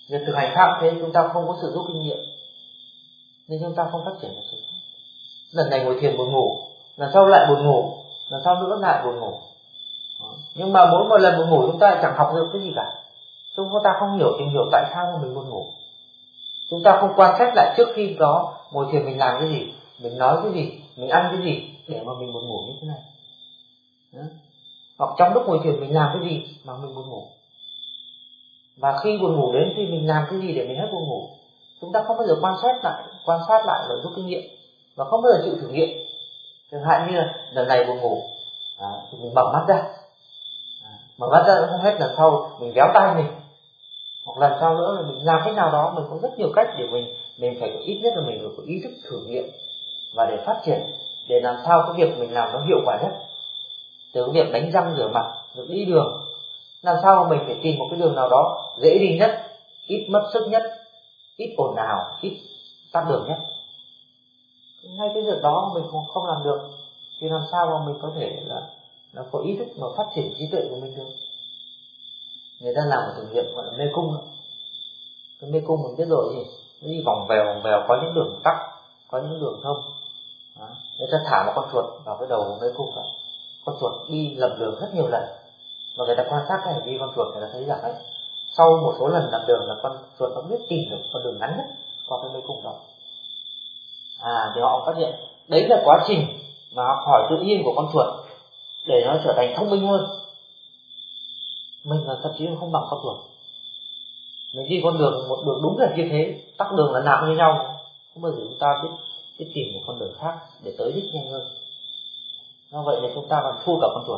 Việc thực hành pháp thế chúng ta không có sự rút kinh nghiệm nên chúng ta không phát triển được. Lần này ngồi thiền buồn ngủ, lần sau lại buồn ngủ, lần sau nữa lại buồn ngủ. Nhưng mà mỗi một lần buồn ngủ chúng ta chẳng học được cái gì cả. Chúng ta không hiểu tìm hiểu tại sao mà mình buồn ngủ. Chúng ta không quan sát lại trước khi đó ngồi thiền mình làm cái gì, mình nói cái gì, mình ăn cái gì để mà mình buồn ngủ như thế này. Đó. Hoặc trong lúc ngồi thiền mình làm cái gì mà mình buồn ngủ. Và khi buồn ngủ đến thì mình làm cái gì để mình hết buồn ngủ. Chúng ta không bao giờ quan sát lại, quan sát lại và rút kinh nghiệm, và không bao giờ chịu thử nghiệm. Chẳng hạn như là lần này buồn ngủ, à, thì mình mở mắt ra, à, mở mắt ra cũng không hết, lần sau mình kéo tay mình, hoặc lần sau nữa là mình làm cách nào đó. Mình có rất nhiều cách để mình mình phải có, ít nhất là mình phải có ý thức thử nghiệm và để phát triển, để làm sao cái việc mình làm nó hiệu quả nhất. Từ cái việc đánh răng rửa mặt, việc đi đường, làm sao mà mình phải tìm một cái đường nào đó dễ đi nhất, ít mất sức nhất, ít ồn ào, ít tắc đường nhất. Ngay cái việc đó mình không, không làm được thì làm sao mà mình có thể là, là có ý thức mà phát triển trí tuệ của mình được. Người ta làm một thử nghiệm gọi là mê cung. Cái mê cung mình biết rồi gì, nó đi vòng vèo vòng vèo, có những đường tắc, có những đường thông. Đó. Người ta thả một con chuột vào cái đầu của mê cung đó. Con chuột đi lầm đường rất nhiều lần, và người ta quan sát cái hành vi con chuột, người ta thấy rằng ấy, sau một số lần lầm đường là con chuột nó biết tìm được con đường ngắn nhất qua cái mê cung đó. À, thì họ phát hiện đấy là quá trình mà học hỏi tự nhiên của con chuột để nó trở thành thông minh hơn. Mình là thậm chí không bằng con chuột. Mình đi con đường, một đường đúng là như thế, tắc đường là nào như nhau, không bao giờ chúng ta biết, biết tìm một con đường khác để tới đích nhanh hơn. Do vậy thì chúng ta còn thua cả con chuột.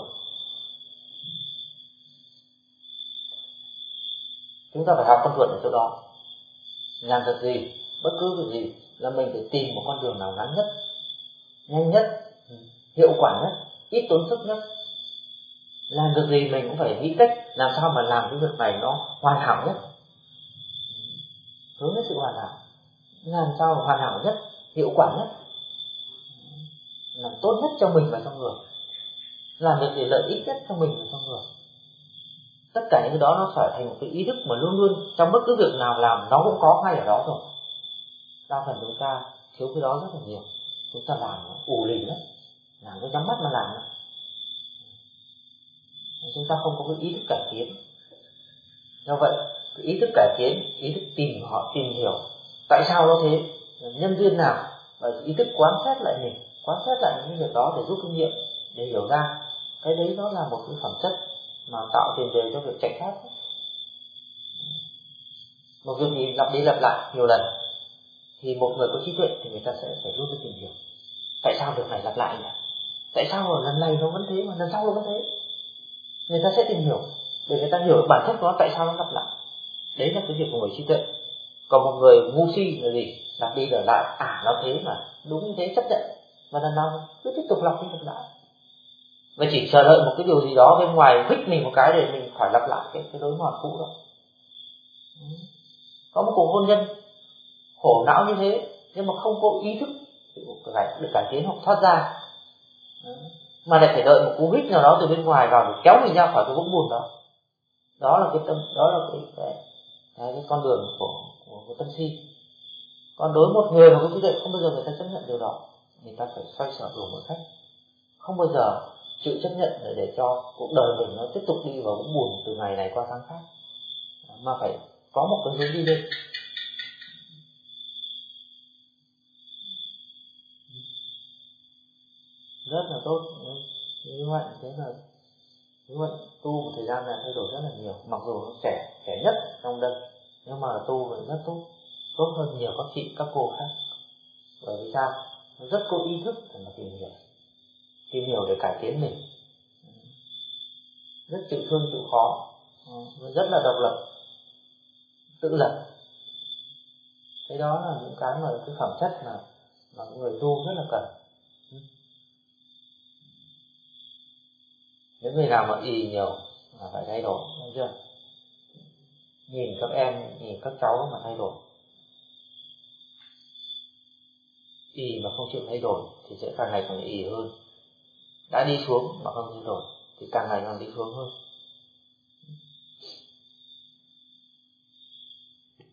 Chúng ta phải học con chuột ở chỗ đó. Làm việc gì, bất cứ việc gì là mình phải tìm một con đường nào ngắn nhất, nhanh nhất, hiệu quả nhất, ít tốn sức nhất. Làm việc gì mình cũng phải nghĩ cách làm sao mà làm cái việc này nó hoàn hảo nhất, hướng đến sự hoàn hảo, làm sao mà hoàn hảo nhất, hiệu quả nhất, làm tốt nhất cho mình và cho người, làm việc gì lợi ích nhất cho mình và cho người. Tất cả những cái đó nó trở thành một cái ý thức mà luôn luôn trong bất cứ việc nào làm nó cũng có ngay ở đó rồi. Đa phần chúng ta thiếu cái đó rất là nhiều. Chúng ta làm ù lì lắm, làm cái nhắm mắt mà làm. Chúng ta không có cái ý thức cải tiến. Do vậy, cái ý thức cải tiến, ý thức tìm họ tìm hiểu tại sao nó thế, nhân duyên nào, và ý thức quán xét lại mình, quán xét lại những việc đó để rút kinh nghiệm, để hiểu ra cái đấy nó là một cái phẩm chất mà tạo tiền đề cho việc chạy thoát. Một việc gì lặp đi lặp lại nhiều lần thì một người có trí tuệ thì người ta sẽ phải luôn luôn tìm hiểu tại sao việc này lặp lại nhỉ, tại sao lần này nó vẫn thế mà lần sau nó vẫn thế. Người ta sẽ tìm hiểu để người ta hiểu bản chất nó tại sao nó lặp lại. Đấy là cái việc của người trí tuệ. Còn một người ngu si là gì, lặp đi lặp lại, à nó thế mà, đúng như thế chấp nhận, và lần nào cứ tiếp tục lặp đi lặp lại, và chỉ chờ đợi một cái điều gì đó bên ngoài hích mình một cái để mình phải lặp lại cái, cái đối mòn cũ đó. Có một cuộc hôn nhân khổ não như thế nhưng mà không có ý thức được cải tiến hoặc thoát ra, mà lại phải đợi một cú hích nào đó từ bên ngoài vào để kéo mình ra khỏi cái vũng buồn đó. Đó là cái tâm, đó là cái cái, cái, cái con đường của, của, của tâm si. Còn đối với một người mà có trí tuệ không bao giờ người ta chấp nhận điều đó, người ta phải xoay sở đổi một cách, không bao giờ chịu chấp nhận để, để cho cuộc đời mình nó tiếp tục đi vào vũng buồn từ ngày này qua tháng khác, mà phải có một cái hướng đi lên. Rất là tốt. Như vậy thế là như vậy tu một thời gian này thay đổi rất là nhiều, mặc dù nó trẻ trẻ nhất trong đây nhưng mà tu vẫn rất tốt, tốt hơn nhiều các chị các cô khác. Bởi vì sao? Nó rất có ý thức để mà tìm hiểu, tìm hiểu để cải tiến mình, rất chịu thương chịu khó, rất là độc lập, tự lập. Cái đó là những cái mà cái phẩm chất mà mà người tu rất là cần. Những người nào mà ì nhiều là phải thay đổi, thấy chưa? Nhìn các em, nhìn các cháu mà thay đổi, ì mà không chịu thay đổi thì sẽ càng ngày càng ì hơn. Đã đi xuống mà không thay đổi thì càng ngày càng đi xuống hơn.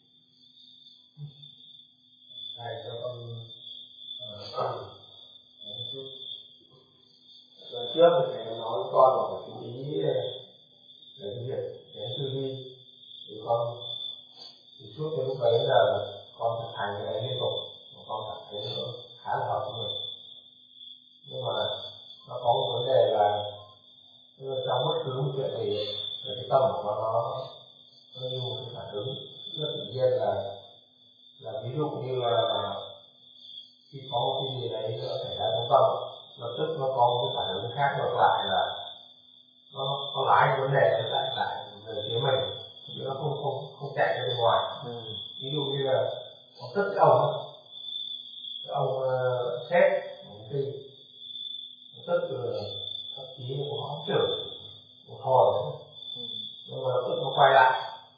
trước thì thầy nói với con là phải chú ý về cái việc đến tư duy, thì con thì suốt cái lúc đấy là con thực hành cái đấy liên tục, con cảm thấy nó khá là hợp với mình. Nhưng mà nó có một vấn đề là trong bất cứ một chuyện gì là cái tâm của nó nó nó như một cái phản ứng rất tự nhiên, là là ví dụ như là khi có một cái gì đấy nó xảy ra trong tâm, lập tức nó có một cái phản ứng khác ngược lại, là nó nó lái cái vấn đề nó lại lại về phía mình, chứ nó không không không chạy ra bên ngoài. Ừ. Ví dụ như là có tức cái ông ấy, cái ông uh, sếp một công ty, tức là thậm chí nó cũng không chửi một hồi nữa, ừ. Nhưng mà lập tức nó quay lại.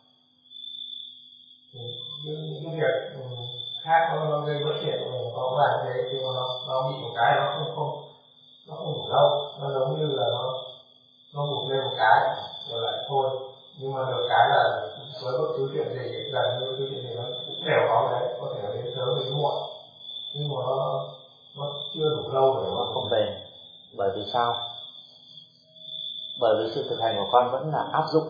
Thì những cái việc khác nó, nó gây bất tiện của mình có cũng làm thế, nhưng mà nó nó bị một cái nó không không nó không đủ lâu, nó giống như là nó nó bụt lên một cái rồi lại thôi. Nhưng mà được cái là với bất cứ chuyện gì gần như cái chuyện gì nó cũng đều có đấy, có thể đến sớm đến muộn, nhưng mà nó nó chưa đủ lâu để nó không bền. Bởi vì sao? Bởi vì sự thực hành của con vẫn là áp dụng.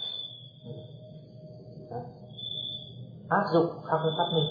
Đấy. Áp dụng khác với phát minh.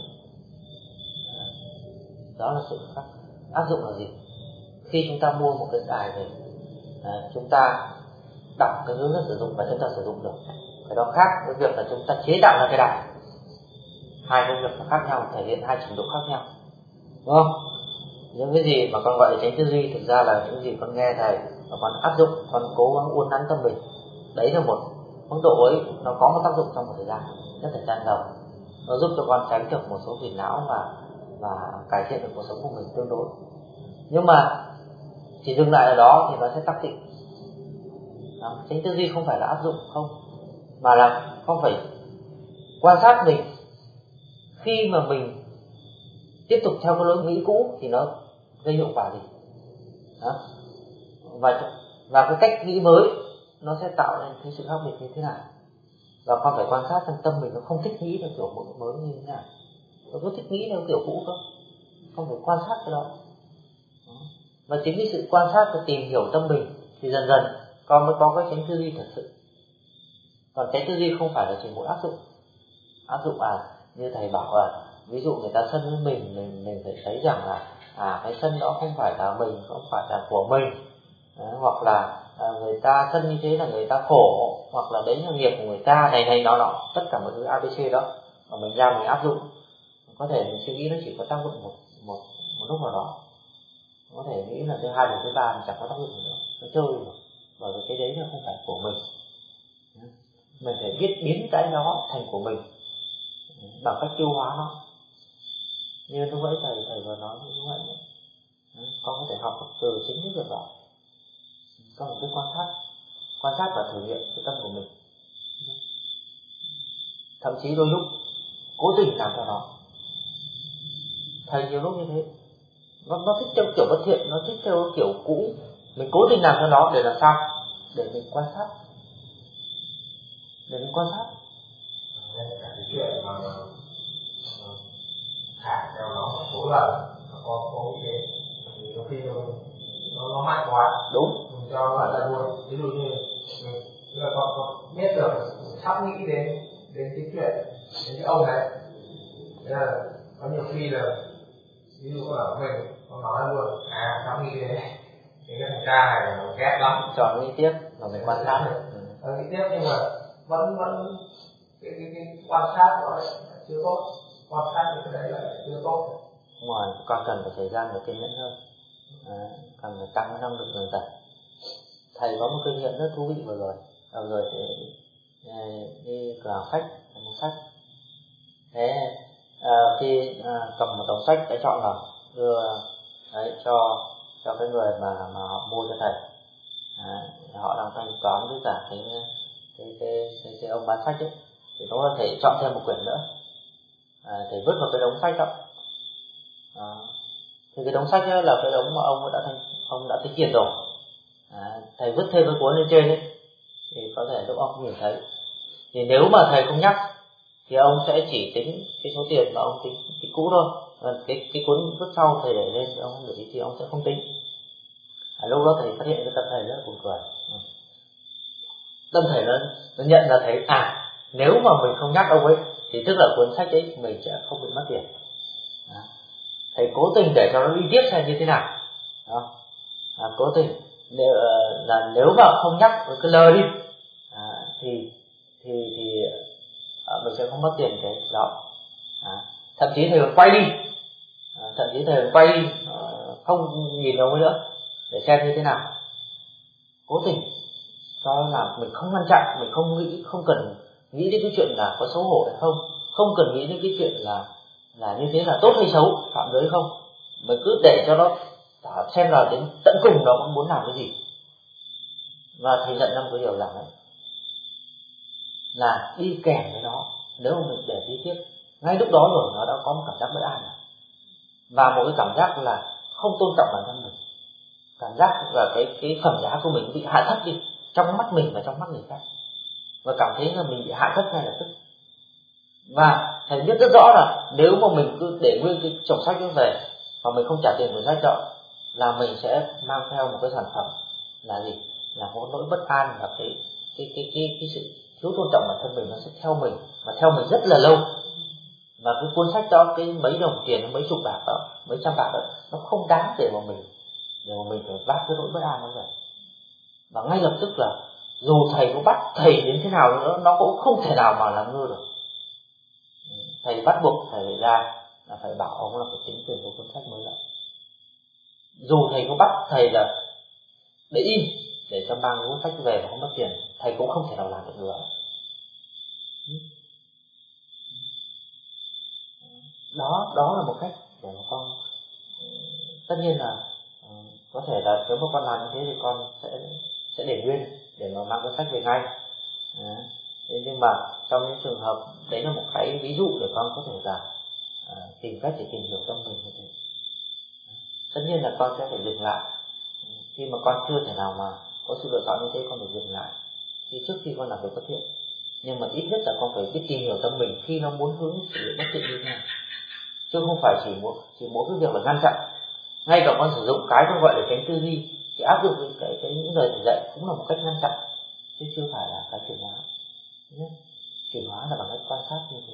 Đó là sự khác. Áp dụng là gì? Khi chúng ta mua một cái đài về, à, chúng ta đọc cái hướng dẫn sử dụng và chúng ta sử dụng được. Cái đó khác với việc là chúng ta chế tạo ra cái đài. Hai công việc nó khác nhau, thể hiện hai trình độ khác nhau, đúng không? Những cái gì mà con gọi là tránh tư duy thực ra là những gì con nghe thầy và con áp dụng, con cố gắng uốn nắn tâm mình. Đấy là một mức độ ấy, nó có một tác dụng trong một thời gian rất là gian đầu. Nó giúp cho con tránh được một số phiền não và và cải thiện được cuộc sống của mình tương đối. Nhưng mà chỉ dừng lại ở đó thì nó sẽ tắc tịnh. Tránh tư duy không phải là áp dụng không, mà là không phải quan sát mình. Khi mà mình tiếp tục theo cái lối nghĩ cũ thì nó gây hiệu quả gì? Đó. Và, và cái cách nghĩ mới nó sẽ tạo nên cái sự khác biệt như thế nào? Và con phải quan sát trong tâm mình nó không thích nghĩ theo kiểu mới như thế nào, nó cứ thích nghĩ theo kiểu cũ không? Không phải quan sát cái đó. Đó. Và chính cái sự quan sát và tìm hiểu tâm mình thì dần dần con mới có cái tránh tư duy thật sự. Còn tránh tư duy không phải là chỉ một áp dụng. Áp dụng à, như thầy bảo là ví dụ người ta sân với mình, mình mình phải thấy rằng là à cái sân đó không phải là mình, không phải là của mình. Đấy, hoặc là à, người ta sân như thế là người ta khổ, hoặc là đấy là nghiệp của người ta, này này nọ nọ, tất cả mọi thứ a bê xê đó mà mình ra mình áp dụng. Có thể mình suy nghĩ nó chỉ có tác dụng một một một lúc nào đó, có thể nghĩ là thứ hai đến thứ ba mình chẳng có tác dụng nữa, nó chơi rồi, bởi vì cái đấy nó không phải của mình. Mình phải biết biến cái đó thành của mình bằng cách tiêu hóa nó. Như lúc nãy thầy thầy vừa nói như vậy nữa, con có thể học được từ chính cái việc đó. Con phải biết quan sát, quan sát và thử nghiệm cái tâm của mình. Thậm chí đôi lúc cố tình làm cho nó. Thầy nhiều lúc như thế, nó nó thích theo kiểu bất thiện, nó thích theo kiểu cũ, mình cố tình làm cho nó để làm sao? Để mình quan sát, để mình quan sát. Cả cái chuyện mà thả theo nó số lần, nó có có như thế, thì có khi nó nó, nó mạnh quá, đúng, mình cho nó là luôn. Ví dụ như mình là con con biết được sắp nghĩ đến đến cái chuyện đến cái ông này, thế là có nhiều khi là ví dụ ở mình con nói luôn à sắp nghĩ đến cái thằng cha này nó ghét lắm, chọn nghĩ tiếp mà mình quan sát được, ừ. nghĩ tiếp nhưng mà vẫn vẫn cái cái cái quan sát nó lại chưa tốt, quan sát được cái đấy lại chưa tốt. Đúng rồi, con cần phải thời gian và kiên nhẫn hơn, à, cần phải tăng năng lực dần dần. Thầy có một kinh nghiệm rất thú vị vừa rồi, vừa rồi thì đi cửa hàng sách, mua sách. Thế à, khi à, cầm một đống sách đã chọn rồi, đưa đấy cho cho cái người mà mà họ mua cho thầy. À, họ đang thanh toán với cả cái cái cái cái, cái ông bán sách ấy, thì nó có thể chọn thêm một quyển nữa, à, thầy vứt vào cái đống sách đó. À, thì cái đống sách đó là cái đống mà ông đã thanh, ông đã tính tiền rồi. À, thầy vứt thêm cái cuốn lên trên ấy, thì có thể lúc ông nhìn thấy. Thì nếu mà thầy không nhắc thì ông sẽ chỉ tính cái số tiền mà ông tính cái cũ thôi. À, cái cái cuốn vứt sau thầy để lên thì ông không để ý thì ông sẽ không tính. À, lúc đó thầy phát hiện cái tâm thầy rất là buồn cười. Tâm thầy nó, nó nhận ra thấy à nếu mà mình không nhắc ông ấy thì tức là cuốn sách ấy mình sẽ không bị mất tiền. Đó. Thầy cố tình để cho nó đi tiếp xem như thế nào. Đó. À, cố tình nếu, là nếu mà không nhắc cứ lơ đi à, thì thì thì à, mình sẽ không mất tiền cái đó. À, thậm chí thầy còn quay đi, à, thậm chí thầy còn quay đi à, không nhìn ông ấy nữa để xem như thế nào. Cố tình cho là mình không ngăn chặn, mình không nghĩ, không cần nghĩ đến cái chuyện là có xấu hổ hay không, không cần nghĩ đến cái chuyện là là như thế là tốt hay xấu, phạm giới không, mình cứ để cho nó xem là đến tận cùng nó cũng muốn làm cái gì. Và thầy nhận ra một cái điều rằng ấy, là đi kèm với nó, nếu mà mình để đi tiếp ngay lúc đó rồi nó đã có một cảm giác bất an rồi. Và một cái cảm giác là không tôn trọng bản thân mình, cảm giác là cái cái phẩm giá của mình bị hạ thấp đi trong mắt mình và trong mắt người khác, và cảm thấy là mình bị hạ thấp ngay lập tức. Và thầy biết rất rõ là nếu mà mình cứ để nguyên cái chồng sách đó về và mình không trả tiền của sách chợ là mình sẽ mang theo một cái sản phẩm là gì, là một nỗi bất an và cái cái cái cái cái sự thiếu tôn trọng bản thân mình, nó sẽ theo mình và theo mình rất là lâu. Và cái cuốn sách đó, cái mấy đồng tiền, mấy chục bạc đó, mấy trăm bạc đó, nó không đáng để mà mình để mà mình phải vác cái nỗi bất an đó về. Và ngay lập tức là dù thầy có bắt thầy đến thế nào nữa, nó cũng không thể nào mà làm ngơ được. Thầy bắt buộc thầy ra là phải bảo ông là phải tính tiền của cuốn sách mới lại. Dù thầy có bắt thầy là để im để cho mang cuốn sách về và không mất tiền, thầy cũng không thể nào làm được nữa. Đó, đó là một cách để mà con, tất nhiên là có thể là nếu mà con làm như thế thì con sẽ sẽ để nguyên để mà mang cuốn sách về ngay. À, nhưng mà trong những trường hợp đấy là một cái ví dụ để con có thể là à, tìm cách để tìm hiểu tâm mình như thế. Tất nhiên là con sẽ phải dừng lại khi mà con chưa thể nào mà có sự lựa chọn như thế, con phải dừng lại khi trước khi con làm việc bất thiện. Nhưng mà ít nhất là con phải biết tìm hiểu tâm mình khi nó muốn hướng sự bất thiện như thế nào, chứ không phải chỉ mỗi chỉ mỗi cái việc là ngăn chặn. Ngay cả con sử dụng cái con gọi là tránh tư duy thì áp dụng cái, cái, cái những lời thầy dạy cũng là một cách ngăn chặn, chứ chưa phải là cái chuyển hóa. Chuyển hóa là bằng cách quan sát như thế.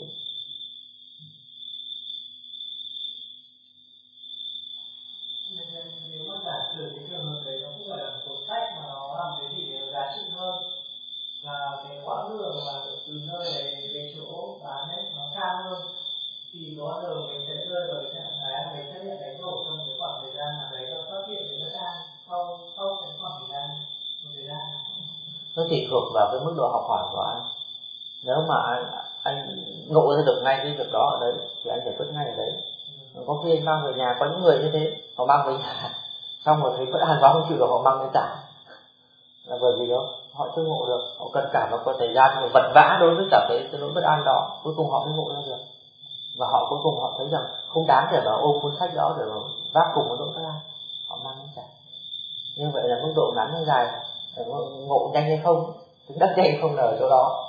Nếu mà giả sử cái trường hợp đấy nó không phải là một cuốn sách mà nó làm cái gì để giá trị hơn, là cái quãng đường mà từ nơi này về chỗ bán ấy nó xa hơn, thì có bao giờ mình sẽ rơi vào cái trạng thái mình chấp nhận đánh đổi trong cái khoảng thời gian nào đấy và phát hiện cái bất an sau sau cái khoảng thời gian một thời gian. Nó tùy thuộc vào cái mức độ học hỏi của anh. Nếu mà anh, anh ngộ ra được ngay cái việc đó ở đấy thì anh giải quyết ngay ở đấy. Ừ. Có khi anh mang về nhà, có những người như thế họ mang về nhà xong rồi thấy bất an quá không chịu được, họ mang đến trả, là bởi vì đó họ chưa ngộ được, họ cần cả một thời gian để vật vã đối với cả cái, cái nỗi bất an đó, cuối cùng họ mới ngộ ra được. Và họ cuối cùng họ thấy rằng không đáng để mà ôm cuốn sách đó để mà vác cùng với nỗi bất an, họ mang đến trả. Như vậy là mức độ ngắn hay dài, ngộ nhanh hay không, tính đắc nhanh không là ở chỗ đó.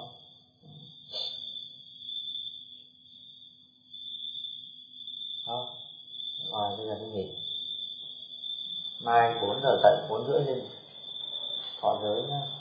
Đó. Rồi bây giờ đi nghỉ. Mai bốn giờ dậy, bốn rưỡi lên thọ giới nhá.